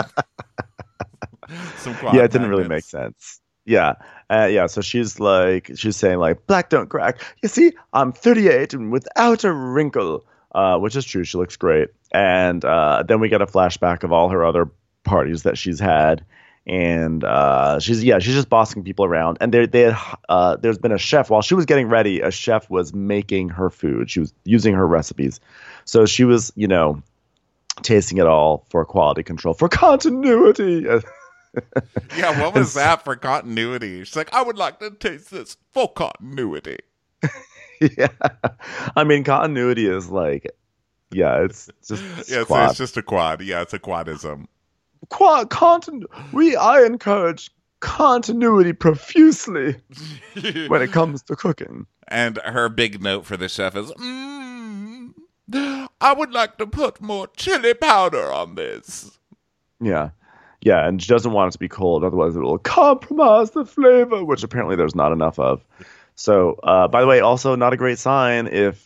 Speaker 1: Some quad
Speaker 2: Yeah, it didn't really make
Speaker 1: magnets.
Speaker 2: sense. Yeah. So she's saying like, black don't crack. You see, I'm 38 and without a wrinkle, which is true. She looks great. And then we get a flashback of all her other parties that she's had. And she's just bossing people around. And there's been a chef while she was getting ready. A chef was making her food. She was using her recipes. So she was, tasting it all for quality control, for continuity.
Speaker 1: Yeah, what was that for continuity? She's like, I would like to taste this for continuity.
Speaker 2: Yeah, I mean, continuity is like, yeah, it's just
Speaker 1: Yeah,
Speaker 2: quad.
Speaker 1: it's just a quad. Yeah, it's a quadism.
Speaker 2: I encourage continuity profusely when it comes to cooking.
Speaker 1: And her big note for the chef is, I would like to put more chili powder on this.
Speaker 2: Yeah. Yeah, and she doesn't want it to be cold, otherwise it will compromise the flavor, which apparently there's not enough of. So, by the way, also not a great sign if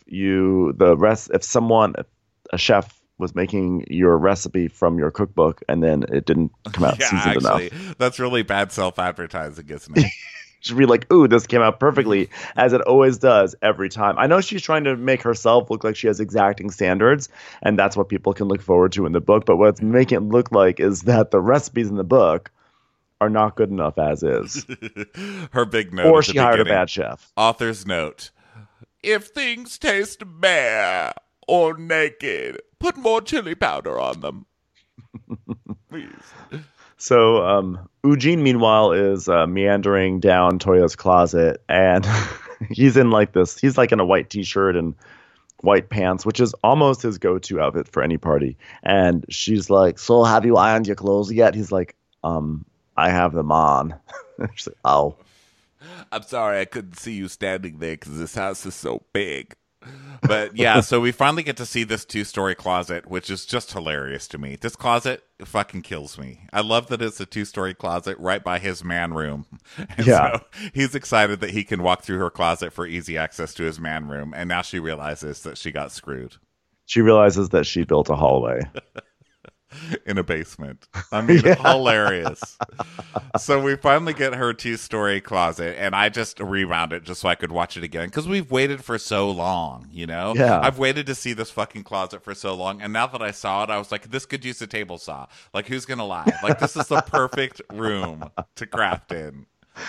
Speaker 2: a chef was making your recipe from your cookbook and then it didn't come out seasoned enough.
Speaker 1: That's really bad self-advertising, isn't it?
Speaker 2: Should be like, ooh, this came out perfectly, as it always does every time. I know she's trying to make herself look like she has exacting standards, and that's what people can look forward to in the book. But what's making it look like is that the recipes in the book are not good enough as is.
Speaker 1: Her big note.
Speaker 2: Or she hired a bad chef.
Speaker 1: Author's note. If things taste bare or naked, put more chili powder on them. Please.
Speaker 2: So Eugene, meanwhile, is meandering down Toya's closet, and he's in he's like in a white t-shirt and white pants, which is almost his go-to outfit for any party. And she's like, so have you ironed your clothes yet? He's like, I have them on. She's like, oh.
Speaker 1: I'm sorry I couldn't see you standing there because this house is so big. But yeah, so we finally get to see this 2-story closet, which is just hilarious to me. This closet fucking kills me. I love that it's a 2-story closet right by his man room. And so he's excited that he can walk through her closet for easy access to his man room. And now she realizes that she got screwed.
Speaker 2: She realizes that she built a hallway.
Speaker 1: In a basement. I mean, hilarious. So we finally get her 2-story closet, and I just rewound it just so I could watch it again, because we've waited for so long, you know?
Speaker 2: Yeah.
Speaker 1: I've waited to see this fucking closet for so long, and now that I saw it, I was like, this could use a table saw. Like, who's gonna lie? Like, this is the perfect room to craft in.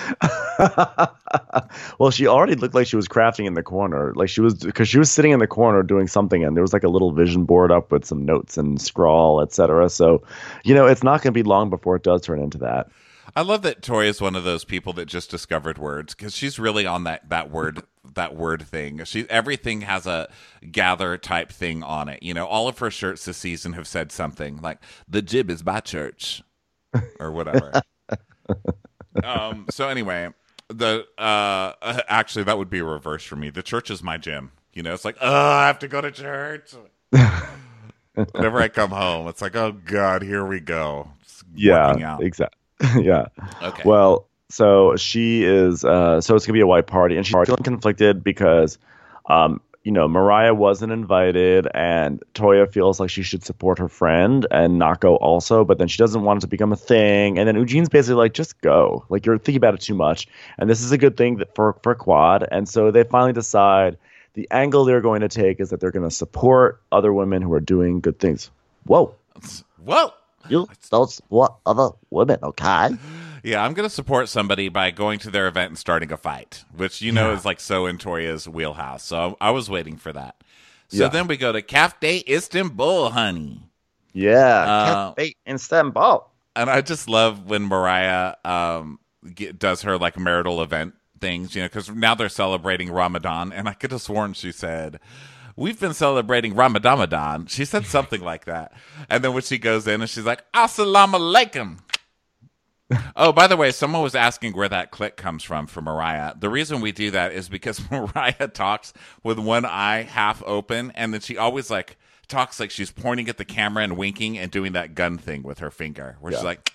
Speaker 2: Well, she already looked like she was crafting in the corner, because she was sitting in the corner doing something, and there was like a little vision board up with some notes and scrawl, etc. So, it's not going to be long before it does turn into that.
Speaker 1: I love that Toya is one of those people that just discovered words, because she's really on that word thing. Everything has a gather type thing on it. All of her shirts this season have said something like "the jib is by church" or whatever. So anyway, actually that would be a reverse for me. The church is my gym. It's like, I have to go to church. Whenever I come home, it's like, oh God, here we go.
Speaker 2: Yeah, exactly. Yeah.
Speaker 1: Okay.
Speaker 2: Well, so she is. So it's gonna be a white party, and she's feeling conflicted because, Mariah wasn't invited, and Toya feels like she should support her friend and not go also, but then she doesn't want it to become a thing. And then Eugene's basically like, just go. Like, you're thinking about it too much. And this is a good thing for Quad. And so they finally decide the angle they're going to take is that they're going to support other women who are doing good things. Whoa. You don't support other women, okay?
Speaker 1: Yeah, I'm going to support somebody by going to their event and starting a fight, which, is like so in Toya's wheelhouse. So I was waiting for that. So then we go to Cafe Istanbul, honey.
Speaker 2: Yeah, Cafe Istanbul.
Speaker 1: And I just love when Mariah does her like marital event things, because now they're celebrating Ramadan. And I could have sworn she said, we've been celebrating Ramadan. She said something like that. And then when she goes in and she's like, Assalamu alaikum. Oh, by the way, someone was asking where that click comes from for Mariah. The reason we do that is because Mariah talks with one eye half open, and then she always like talks like she's pointing at the camera and winking and doing that gun thing with her finger, where she's like,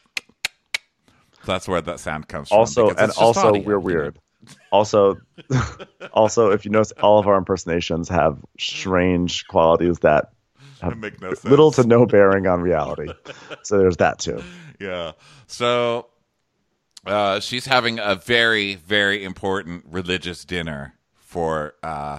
Speaker 1: so that's where that sound comes from.
Speaker 2: Also, we're weird. Also, if you notice, all of our impersonations have strange qualities that have
Speaker 1: make no sense.
Speaker 2: Little to no bearing on reality. So there's that too.
Speaker 1: Yeah. So she's having a very, very important religious dinner for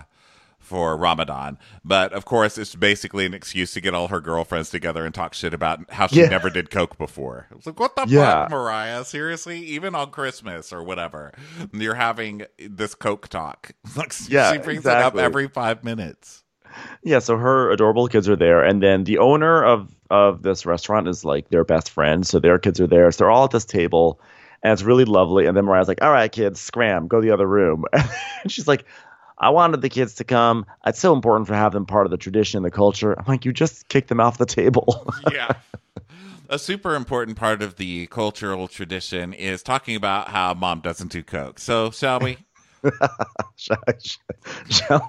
Speaker 1: Ramadan. But of course, it's basically an excuse to get all her girlfriends together and talk shit about how she never did coke before. It's like, what the fuck, Mariah? Seriously? Even on Christmas or whatever, you're having this coke talk. She brings it up every 5 minutes.
Speaker 2: Yeah, so her adorable kids are there, and then the owner of this restaurant is like their best friend, so their kids are there. So they're all at this table, and it's really lovely. And then Mariah's like, all right, kids, scram, go to the other room. And she's like, I wanted the kids to come. It's so important to have them part of the tradition and the culture. I'm like, you just kicked them off the table.
Speaker 1: Yeah. a super important part of the cultural tradition is talking about how mom doesn't do coke. So, shall we?
Speaker 2: Shall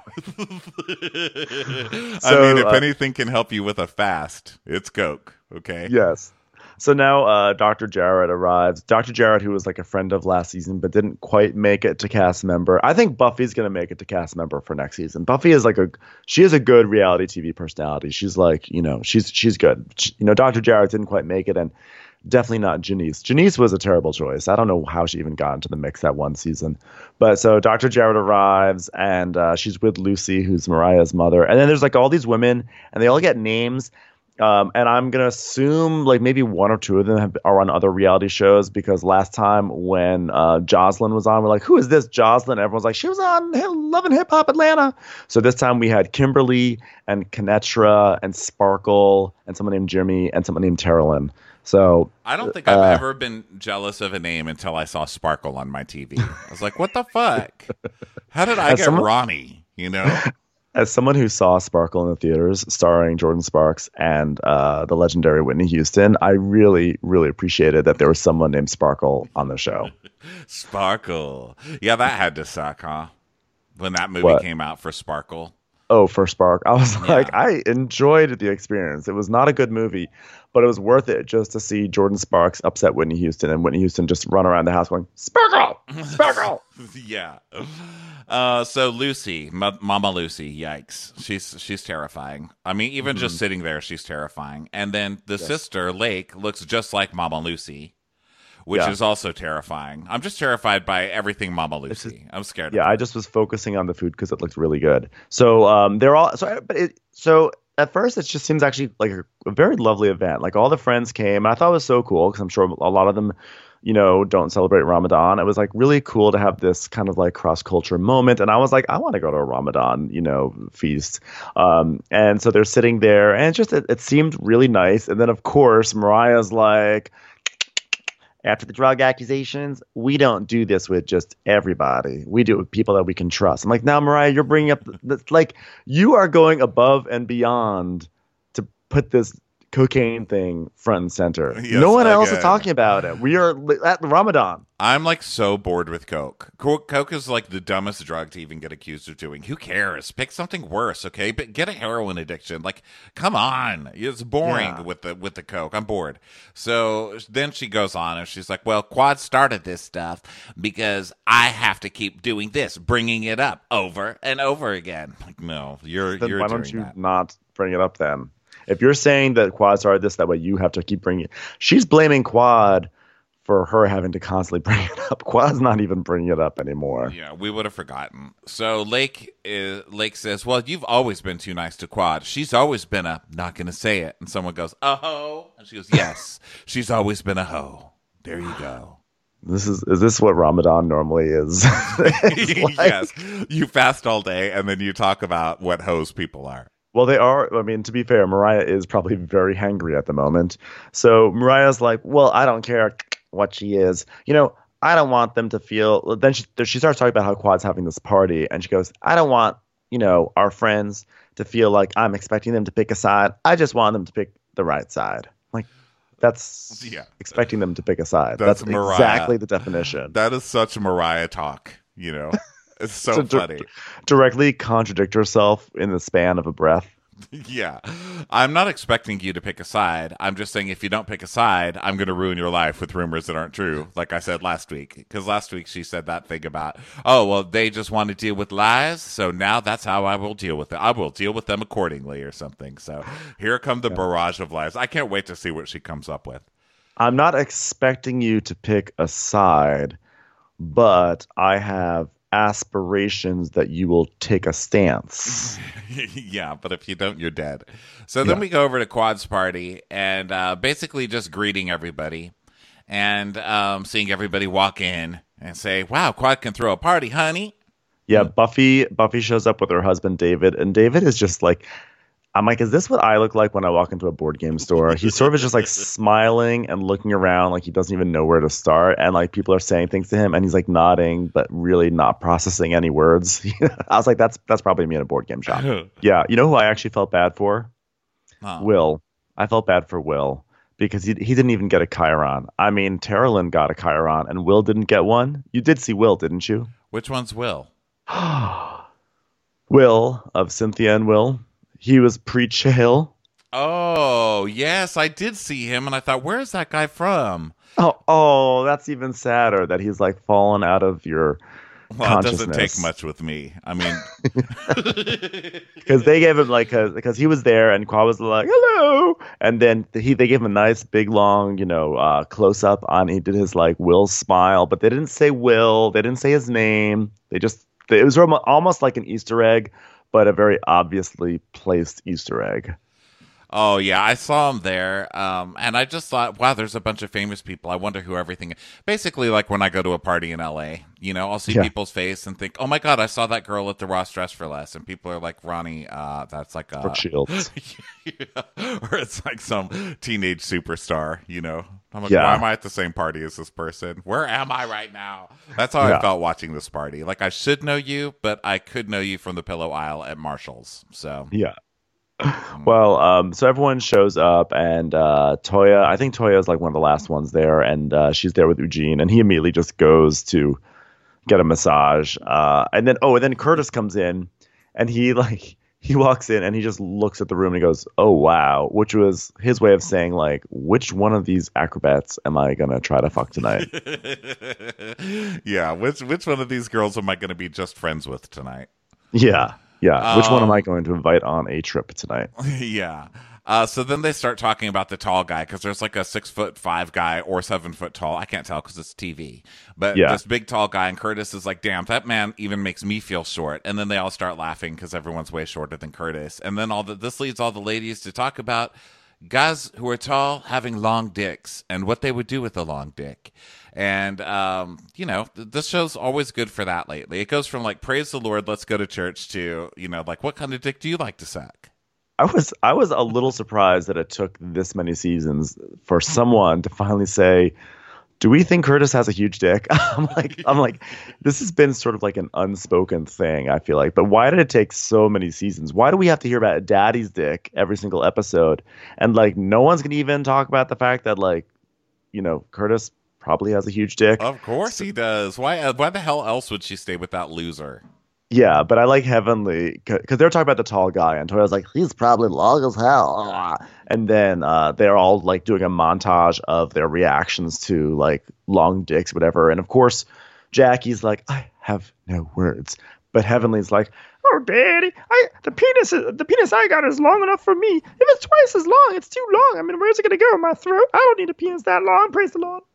Speaker 1: I mean, if anything can help you with a fast, it's coke. Okay.
Speaker 2: Yes. So now Dr. Jarrett arrives. Dr. Jarrett, who was like a friend of last season but didn't quite make it to cast member. I think Buffy's going to make it to cast member for next season. Buffy is she is a good reality TV personality. She's like, she's good. Dr. Jarrett didn't quite make it, and definitely not Janice. Janice was a terrible choice. I don't know how she even got into the mix that one season. But so Dr. Jarrett arrives, and she's with Lucy, who's Mariah's mother. And then there's like all these women, and they all get names. And I'm going to assume like maybe one or two of them are on other reality shows, because last time when Jocelyn was on, we're like, who is this Jocelyn? Everyone's like, she was on Love and Hip Hop Atlanta. So this time we had Kimberly and Kenetra and Sparkle and someone named Jimmy and someone named Terrellyn. So
Speaker 1: I don't think I've ever been jealous of a name until I saw Sparkle on my TV. I was like, what the fuck? How did I get Ronnie,
Speaker 2: As someone who saw Sparkle in the theaters, starring Jordan Sparks and the legendary Whitney Houston, I really, really appreciated that there was someone named Sparkle on the show.
Speaker 1: Sparkle. Yeah, that had to suck, huh? When that movie came out for Sparkle.
Speaker 2: Oh, for Spark. I was like, I enjoyed the experience. It was not a good movie, but it was worth it just to see Jordan Sparks upset Whitney Houston and Whitney Houston just run around the house going, Sparkle! Sparkle!
Speaker 1: Yeah. So Lucy, Mama Lucy, yikes. She's terrifying. I mean, even just sitting there, she's terrifying. And then the sister, Lake, looks just like Mama Lucy, which is also terrifying. I'm just terrified by everything Mama Lucy. I'm scared of her.
Speaker 2: I just was focusing on the food because it looked really good. So they're all so at first it just seems actually like a very lovely event. Like all the friends came, and I thought it was so cool because I'm sure a lot of them don't celebrate Ramadan. It was like really cool to have this kind of like cross-culture moment. And I was like, I want to go to a Ramadan, feast. And so they're sitting there, and it seemed really nice. And then of course, Mariah's like, after the drug accusations, we don't do this with just everybody. We do it with people that we can trust. I'm like, now, Mariah, you're bringing up like you are going above and beyond to put this cocaine thing front and center.
Speaker 1: Yes,
Speaker 2: no one else is talking about it. We are at Ramadan.
Speaker 1: I'm like so bored with Coke. Coke is like the dumbest drug to even get accused of doing. Who cares? Pick something worse, okay? But get a heroin addiction. Like, come on. It's boring with the Coke. I'm bored. So then she goes on and she's like, well, Quad started this stuff because I have to keep doing this, bringing it up over and over again. Like, no, you're
Speaker 2: then why don't you
Speaker 1: that.
Speaker 2: not bring it up then? If you're saying that Quad started this, that way you have to keep bringing it. She's blaming Quad for her having to constantly bring it up. Quad's not even bringing it up anymore.
Speaker 1: Yeah, we would have forgotten. So Lake says, well, you've always been too nice to Quad. She's always been not going to say it. And someone goes, a hoe? And she goes, yes, she's always been a hoe. There you go.
Speaker 2: Is this what Ramadan normally is?
Speaker 1: Yes. You fast all day and then you talk about what hoes people are.
Speaker 2: Well, they are. I mean, to be fair, Mariah is probably very hangry at the moment. So Mariah's like, well, I don't care what she is. I don't want them to feel. Then she starts talking about how Quad's having this party. And she goes, I don't want, our friends to feel like I'm expecting them to pick a side. I just want them to pick the right side. Like, that's expecting them to pick a side. That's
Speaker 1: Mariah.
Speaker 2: Exactly the definition.
Speaker 1: That is such Mariah talk, It's so funny.
Speaker 2: Directly contradict herself in the span of a breath.
Speaker 1: Yeah. I'm not expecting you to pick a side. I'm just saying if you don't pick a side, I'm going to ruin your life with rumors that aren't true, like I said last week. Because last week she said that thing about, oh, well, they just want to deal with lies, so now that's how I will deal with it. I will deal with them accordingly or something. So here come the barrage of lies. I can't wait to see what she comes up with.
Speaker 2: I'm not expecting you to pick a side, but I have aspirations that you will take a stance.
Speaker 1: Yeah, but if you don't, you're dead. So then we go over to Quad's party and basically just greeting everybody and seeing everybody walk in and say, wow, Quad can throw a party, honey.
Speaker 2: Yeah, Buffy shows up with her husband, David, and David is just like, I'm like, is this what I look like when I walk into a board game store? He sort of is just like smiling and looking around like he doesn't even know where to start. And like people are saying things to him and he's like nodding, but really not processing any words. I was like, that's probably me in a board game shop. Yeah. You know who I actually felt bad for?
Speaker 1: Huh.
Speaker 2: Will. I felt bad for Will because he didn't even get a Chiron. I mean, Terrelin got a Chiron and Will didn't get one. You did see Will, didn't you?
Speaker 1: Which one's Will?
Speaker 2: Will of Cynthia and Will. He was Preach Hill.
Speaker 1: Oh, yes, I did see him, and I thought, where's that guy from?
Speaker 2: Oh, that's even sadder that he's like fallen out of your
Speaker 1: Well, it doesn't
Speaker 2: consciousness.
Speaker 1: take much with me. I mean,
Speaker 2: Because they gave him like because he was there and Qua was like hello, and then they gave him a nice big long close up on he did his like Will smile, but they didn't say Will, they didn't say his name, it was almost like an Easter egg, but a very obviously placed Easter egg.
Speaker 1: oh yeah, I saw him there, and I just thought, wow, there's a bunch of famous people. I wonder who everything. Basically, like when I go to a party in LA, I'll see
Speaker 2: Yeah.
Speaker 1: people's face and think, oh my god, I saw that girl at the Ross Dress for Less, and people are like, Ronnie, that's like
Speaker 2: Brooke Shields.
Speaker 1: yeah. Or it's like some teenage superstar. I'm like,
Speaker 2: Yeah.
Speaker 1: why am I at the same party as this person? Where am I right now? That's how I
Speaker 2: Yeah.
Speaker 1: felt watching this party. Like I should know you, but I could know you from the pillow aisle at Marshall's. So
Speaker 2: Yeah. Well, so everyone shows up, and Toya, I think Toya is like one of the last ones there, and she's there with Eugene, and he immediately just goes to get a massage. And then Curtis comes in, and he walks in, and he just looks at the room, and he goes, "Oh wow," which was his way of saying like, which one of these acrobats am I gonna try to fuck tonight?
Speaker 1: yeah, which one of these girls am I going to be just friends with tonight?
Speaker 2: Yeah. Yeah. Which one am I going to invite on a trip tonight?
Speaker 1: yeah. So then they start talking about the tall guy because there's like a 6'5" guy or 7 foot tall. I can't tell because it's TV. But
Speaker 2: Yeah.
Speaker 1: this big tall guy, and Curtis is like, damn, that man even makes me feel short. And then they all start laughing because everyone's way shorter than Curtis. And then this leads all the ladies to talk about guys who are tall having long dicks and what they would do with a long dick. And, this show's always good for that lately. It goes from like, praise the Lord, let's go to church to, like, what kind of dick do you like to suck?
Speaker 2: I was a little surprised that it took this many seasons for someone to finally say, "Do we think Curtis has a huge dick?" I'm like, this has been sort of like an unspoken thing, I feel like. But why did it take so many seasons? Why do we have to hear about Daddy's dick every single episode? And like, no one's gonna even talk about the fact that like, Curtis probably has a huge dick.
Speaker 1: Of course he does. Why the hell else would she stay with that loser?
Speaker 2: Yeah, but I like Heavenly because they're talking about the tall guy, and Toya's like, he's probably long as hell. And then they're all like doing a montage of their reactions to like long dicks, whatever. And of course, Jackie's like, I have no words. But Heavenly's like,
Speaker 5: Oh, Daddy, the penis I got is long enough for me. If it's twice as long, it's too long. I mean, where's it gonna go? In my throat? I don't need a penis that long. Praise the Lord.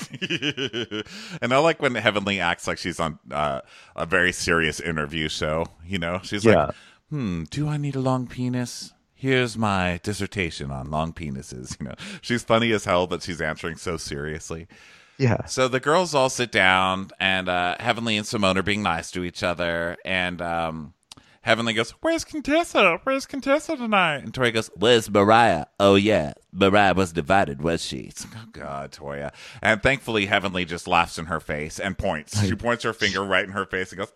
Speaker 1: And I like when Heavenly acts like she's on a very serious interview show. She's
Speaker 2: Yeah.
Speaker 1: like, do I need a long penis? Here's my dissertation on long penises. She's funny as hell, but she's answering so seriously.
Speaker 2: yeah.
Speaker 1: So the girls all sit down, and Heavenly and Simone are being nice to each other. And Heavenly goes, "Where's Contessa? Where's Contessa tonight?" And Toya goes, "Where's Mariah? Oh, yeah. Mariah was divided, was she?" It's like, oh, God, Toya. And thankfully, Heavenly just laughs in her face and points. She points her finger right in her face and goes,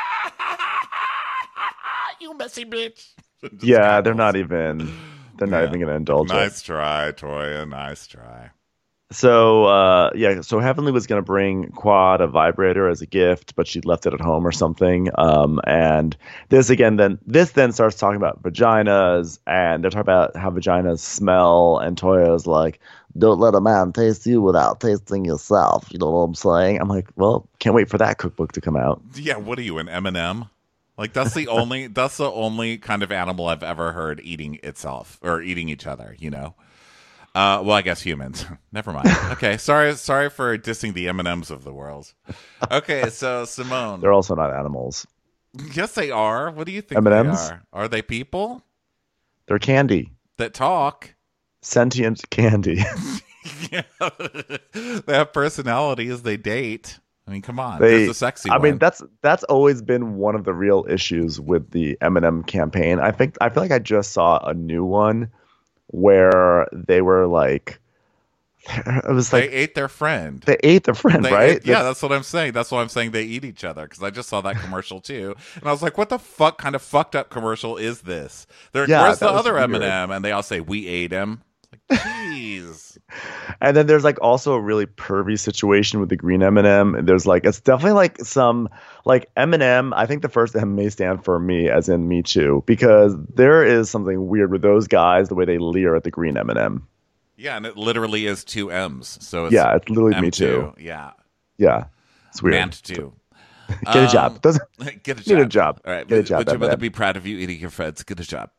Speaker 1: "You messy bitch." Just
Speaker 2: Yeah, they're
Speaker 1: cackles.
Speaker 2: not even going to indulge it.
Speaker 1: Nice try, Toya. Nice try.
Speaker 2: So so Heavenly was going to bring Quad a vibrator as a gift, but she left it at home or something. And this then starts talking about vaginas, and they're talking about how vaginas smell, and Toya's like, "Don't let a man taste you without tasting yourself." You know what I'm saying? I'm like, well, can't wait for that cookbook to come out.
Speaker 1: Yeah, what are you, an M&M? Like that's the only kind of animal I've ever heard eating itself or eating each other. Well, I guess humans. Never mind. Okay, sorry for dissing the M&Ms of the world. Okay, so Simone.
Speaker 2: They're also not animals.
Speaker 1: Yes, they are. What do you think
Speaker 2: M&Ms?
Speaker 1: they are? Are they people
Speaker 2: They're candy,
Speaker 1: that talk?
Speaker 2: sentient candy.
Speaker 1: Yeah. They have personalities. They date. I mean, come on.
Speaker 2: They-
Speaker 1: There's the sexy
Speaker 2: I
Speaker 1: one.
Speaker 2: mean, that's always been one of the real issues with the Eminem campaign. I feel like I just saw a new one where they were like, it was
Speaker 1: they
Speaker 2: like
Speaker 1: ate their friend.
Speaker 2: they ate their friend,
Speaker 1: They
Speaker 2: right?
Speaker 1: ate- yeah, that's what I'm saying. That's why I'm saying they eat each other because I just saw that commercial too, and I was like, "What the fuck kind of fucked up commercial is this?"
Speaker 2: Yeah,
Speaker 1: Where's the
Speaker 2: that was
Speaker 1: other
Speaker 2: weird.
Speaker 1: M&M? And they all say, "We ate him." Like Jeez.
Speaker 2: And then there's like also a really pervy situation with the green M&M. And there's like it's definitely like some like M&M. I think the first M may stand for me, as in me too, because there is something weird with those guys, the way they leer at the green M&M.
Speaker 1: Yeah, and it literally is two M's. So it's
Speaker 2: Yeah, it's literally
Speaker 1: M2.
Speaker 2: me too.
Speaker 1: Yeah.
Speaker 2: Yeah, it's weird.
Speaker 1: Mant too.
Speaker 2: Get a job. Doesn't
Speaker 1: Get a job.
Speaker 2: get a job.
Speaker 1: All right.
Speaker 2: Get a job.
Speaker 1: Would your mother
Speaker 2: M&M.
Speaker 1: be proud of you eating your friends? Get a job.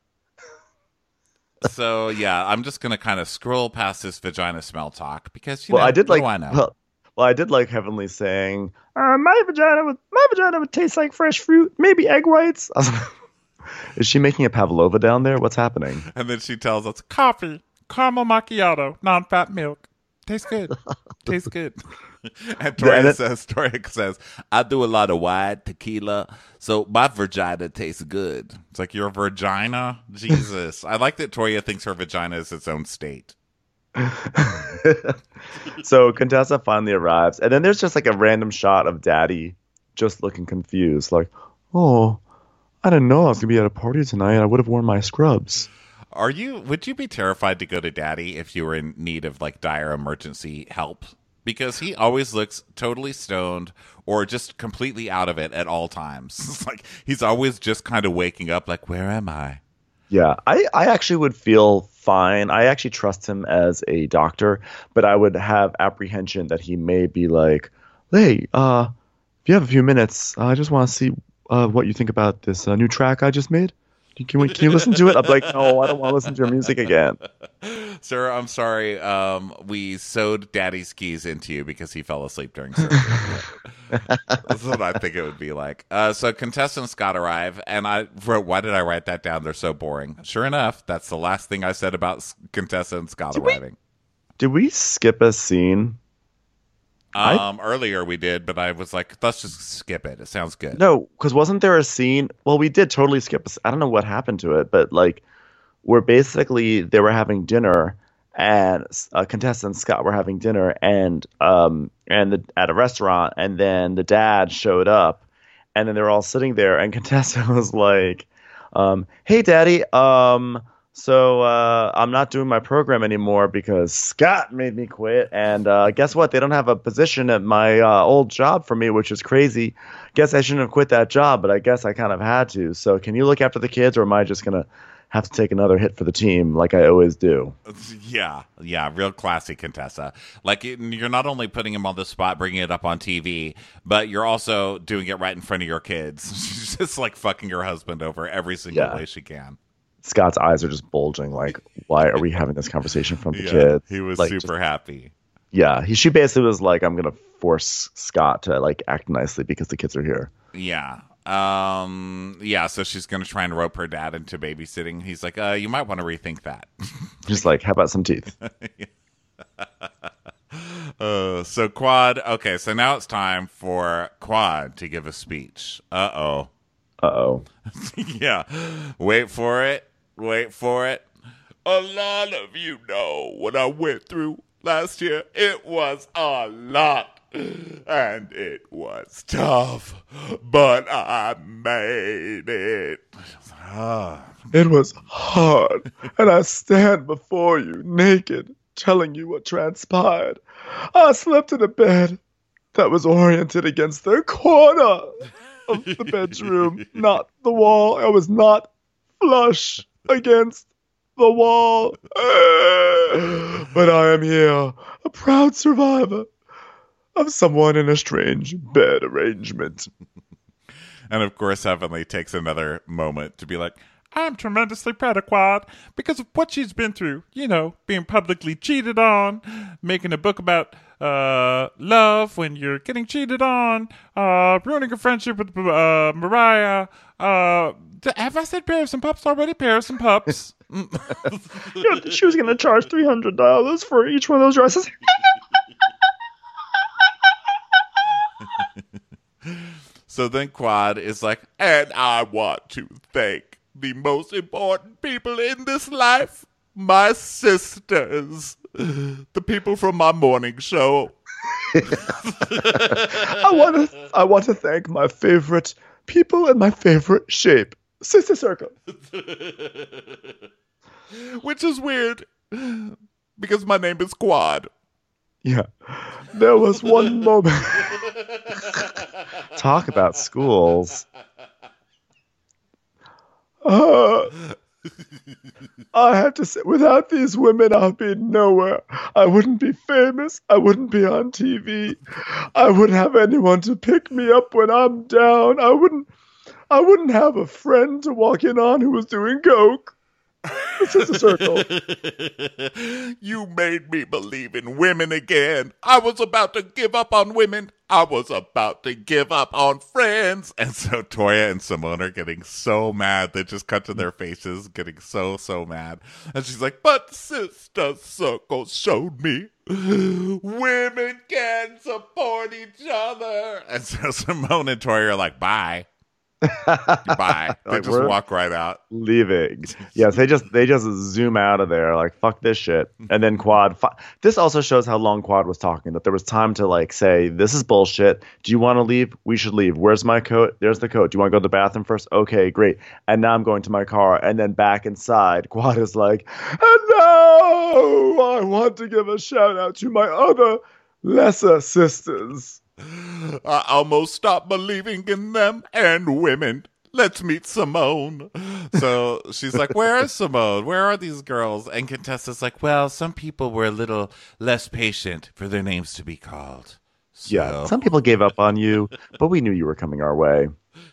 Speaker 1: So yeah, I'm just gonna kind of scroll past this vagina smell talk because you know,
Speaker 2: I did like.
Speaker 1: what do I know?
Speaker 2: Well, I did like Heavenly saying,
Speaker 5: My vagina would taste like fresh fruit, maybe egg whites.
Speaker 2: "Is she making a pavlova down there? What's happening?"
Speaker 1: And then she tells us coffee, caramel macchiato, non-fat milk. Tastes good. Tastes good. And Toria says, I do a lot of wine, tequila, so my vagina tastes good. It's like, your vagina? Jesus. I like that Toria thinks her vagina is its own state.
Speaker 2: So Contessa finally arrives, and then there's just like a random shot of Daddy just looking confused, like, "Oh, I didn't know I was gonna be at a party tonight. I would have worn my scrubs."
Speaker 1: Would you be terrified to go to Daddy if you were in need of like dire emergency help? Because he always looks totally stoned or just completely out of it at all times. It's like he's always just kind of waking up like, where am I?
Speaker 2: Yeah, I actually would feel fine. I actually trust him as a doctor, but I would have apprehension that he may be like, "Hey, if you have a few minutes, I just want to see what you think about this new track I just made. Can you listen to it?" I'm like, "No, I don't want to listen to your music again."
Speaker 1: Sir, I'm sorry. We sewed Daddy's keys into you because he fell asleep during surgery. That's what I think it would be like. So Contessa and Scott arrive, and I wrote, why did I write that down? They're so boring. Sure enough, that's the last thing I said about Contessa and Scott arriving.
Speaker 2: Did we skip a scene?
Speaker 1: Earlier we did, but I was like, let's just skip it. It sounds good.
Speaker 2: No, because wasn't there a scene? Well, we did totally skip. I don't know what happened to it, but like, where basically they were having dinner, and Contessa and Scott were having dinner, and at a restaurant, and then the dad showed up, and then they were all sitting there, and Contessa was like, "Hey, Daddy, so I'm not doing my program anymore because Scott made me quit, and guess what? They don't have a position at my old job for me, which is crazy. Guess I shouldn't have quit that job, but I guess I kind of had to. So can you look after the kids, or am I just gonna have to take another hit for the team like I always do?"
Speaker 1: Yeah, real classy Contessa. Like, you're not only putting him on the spot, bringing it up on TV, but you're also doing it right in front of your kids. She's just like fucking her husband over every single way she can.
Speaker 2: Scott's eyes are just bulging. Like, why are we having this conversation from the kids?
Speaker 1: He was
Speaker 2: like,
Speaker 1: super happy.
Speaker 2: Yeah, she basically was like, "I'm gonna force Scott to like act nicely because the kids are here."
Speaker 1: Yeah. So she's going to try and rope her dad into babysitting. He's like, you might want to rethink that.
Speaker 2: Just like, how about some teeth?
Speaker 1: So Quad, okay, so now it's time for Quad to give a speech. Uh-oh. Yeah. Wait for it. A lot of you know what I went through last year. It was a lot. And it was tough, but I made it.
Speaker 2: It was hard, and I stand before you naked, telling you what transpired. I slept in a bed that was oriented against the corner of the bedroom, not the wall. I was not flush against the wall. But I am here, a proud survivor of someone in a strange bed arrangement.
Speaker 1: And of course, Heavenly takes another moment to be like, I'm tremendously proud of Quad because of what she's been through. You know, being publicly cheated on, making a book about love when you're getting cheated on, ruining a friendship with Mariah. Have I said Paris and Pups already? Paris and Pups.
Speaker 5: She was going to charge $300 for each one of those dresses.
Speaker 1: So then Quad is like, and I want to thank the most important people in this life, my sisters, the people from my morning show.
Speaker 2: I want to thank my favorite people in my favorite shape, Sister Circle.
Speaker 1: Which is weird Because my name is Quad.
Speaker 2: Yeah. There was one moment. Talk about schools. I have to say, without these women, I'd be nowhere. I wouldn't be famous. I wouldn't be on TV. I wouldn't have anyone to pick me up when I'm down. I wouldn't have a friend to walk in on who was doing coke. It's just a circle.
Speaker 1: You made me believe in women again. I was about to give up on women. I was about to give up on friends. And so Toya and Simone are getting so mad. They just cut to their faces, getting so mad. And she's like, but Sister Circle showed me women can support each other. And so Simone and Toya are like, bye. Bye. They
Speaker 2: Like,
Speaker 1: just walk right out.
Speaker 2: Leaving. Yes, they just zoom out of there, like, fuck this shit. And then Quad. This also shows how long Quad was talking, that there was time to, like, say, this is bullshit. Do you want to leave? We should leave. Where's my coat? There's the coat. Do you want to go to the bathroom first? Okay, great. And now I'm going to my car. And then back inside, Quad is like, and now I want to give a shout out to my other lesser sisters.
Speaker 1: I almost stopped believing in them and women. Let's meet Simone. So she's like, where is Simone? Where are these girls? And Contessa's like, well, some people were a little less patient for their names to be called. So.
Speaker 2: Yeah, some people gave up on you, but we knew you were coming our way.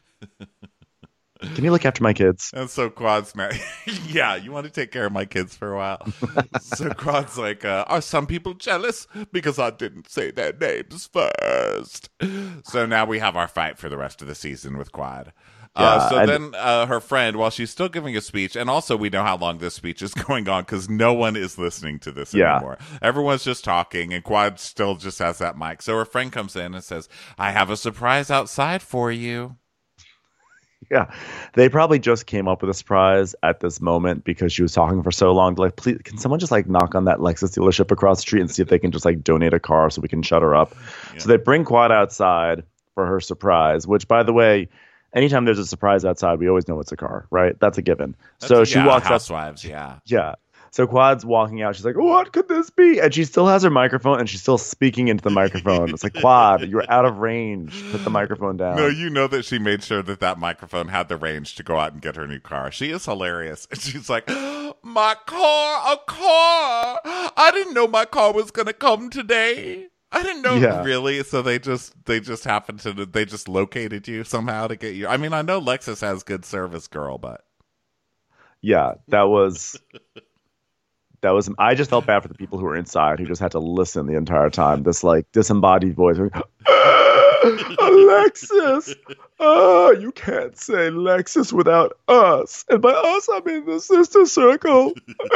Speaker 2: Can you look after my kids?
Speaker 1: And so Quad's mad. Yeah, you want to take care of my kids for a while. So Quad's like, are some people jealous because I didn't say their names first? So now we have our fight for the rest of the season with Quad. Then her friend, while she's still giving a speech, and also we know how long this speech is going on because no one is listening to this anymore. Everyone's just talking, and Quad still just has that mic. So her friend comes in and says, I have a surprise outside for you.
Speaker 2: Yeah, they probably just came up with a surprise at this moment because she was talking for so long. Like, please, can someone just like knock on that Lexus dealership across the street and see if they can just like donate a car so we can shut her up? Yeah. So they bring Quad outside for her surprise, which, by the way, anytime there's a surprise outside, we always know it's a car, right? That's a given. She walks
Speaker 1: Housewives,
Speaker 2: up. Yeah. So Quad's walking out. She's like, what could this be? And she still has her microphone, and she's still speaking into the microphone. It's like, Quad, you're out of range. Put the microphone down.
Speaker 1: No, you know that she made sure that microphone had the range to go out and get her new car. She is hilarious. And she's like, my car, a car. I didn't know my car was going to come today. I didn't know really. So they just happened to, they just located you somehow to get you. I mean, I know Lexus has good service, girl, but.
Speaker 2: Yeah, that was, I just felt bad for the people who were inside who just had to listen the entire time. This like disembodied voice. Alexis! You can't say Lexus without us. And by us, I mean the sister circle.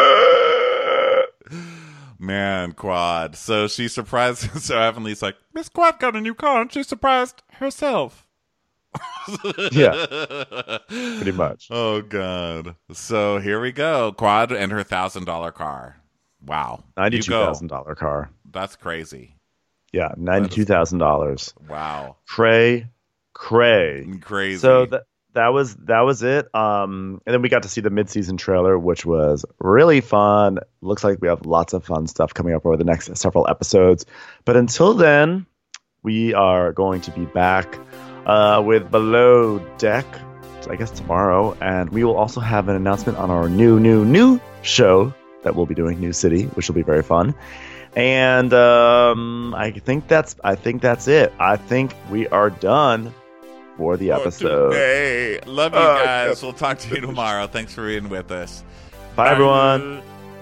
Speaker 1: Man, Quad. So she surprised. So Heavenly's like, Miss Quad got a new car and she surprised herself.
Speaker 2: Yeah, pretty much.
Speaker 1: Oh, God. So here we go. Quad and her $1,000 car. Wow.
Speaker 2: $92,000 car.
Speaker 1: That's crazy.
Speaker 2: Yeah, $92,000.
Speaker 1: Wow.
Speaker 2: Cray.
Speaker 1: Crazy.
Speaker 2: So that was it. And then we got to see the mid-season trailer, which was really fun. Looks like we have lots of fun stuff coming up over the next several episodes. But until then, we are going to be back with Below Deck, I guess tomorrow, and we will also have an announcement on our new show that we'll be doing, New City, which will be very fun. And I think that's it. I think we are done for the episode.
Speaker 1: Today. Love you guys. We'll talk to you tomorrow. Thanks for being with us.
Speaker 2: Bye everyone.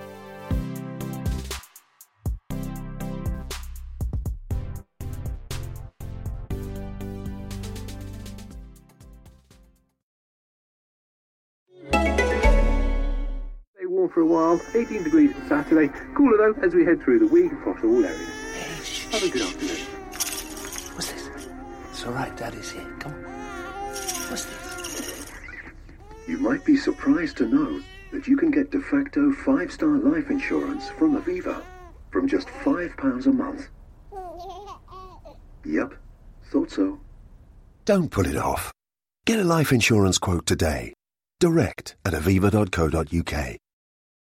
Speaker 6: Warm for a while, 18 degrees on Saturday, cooler though as we head through the week across all areas. Have a good afternoon.
Speaker 7: What's this? It's alright, Daddy's here. Come on. What's this?
Speaker 6: You might be surprised to know that you can get de facto 5-star life insurance from Aviva from just £5 a month. Yep, thought so.
Speaker 8: Don't put it off. Get a life insurance quote today. Direct at aviva.co.uk.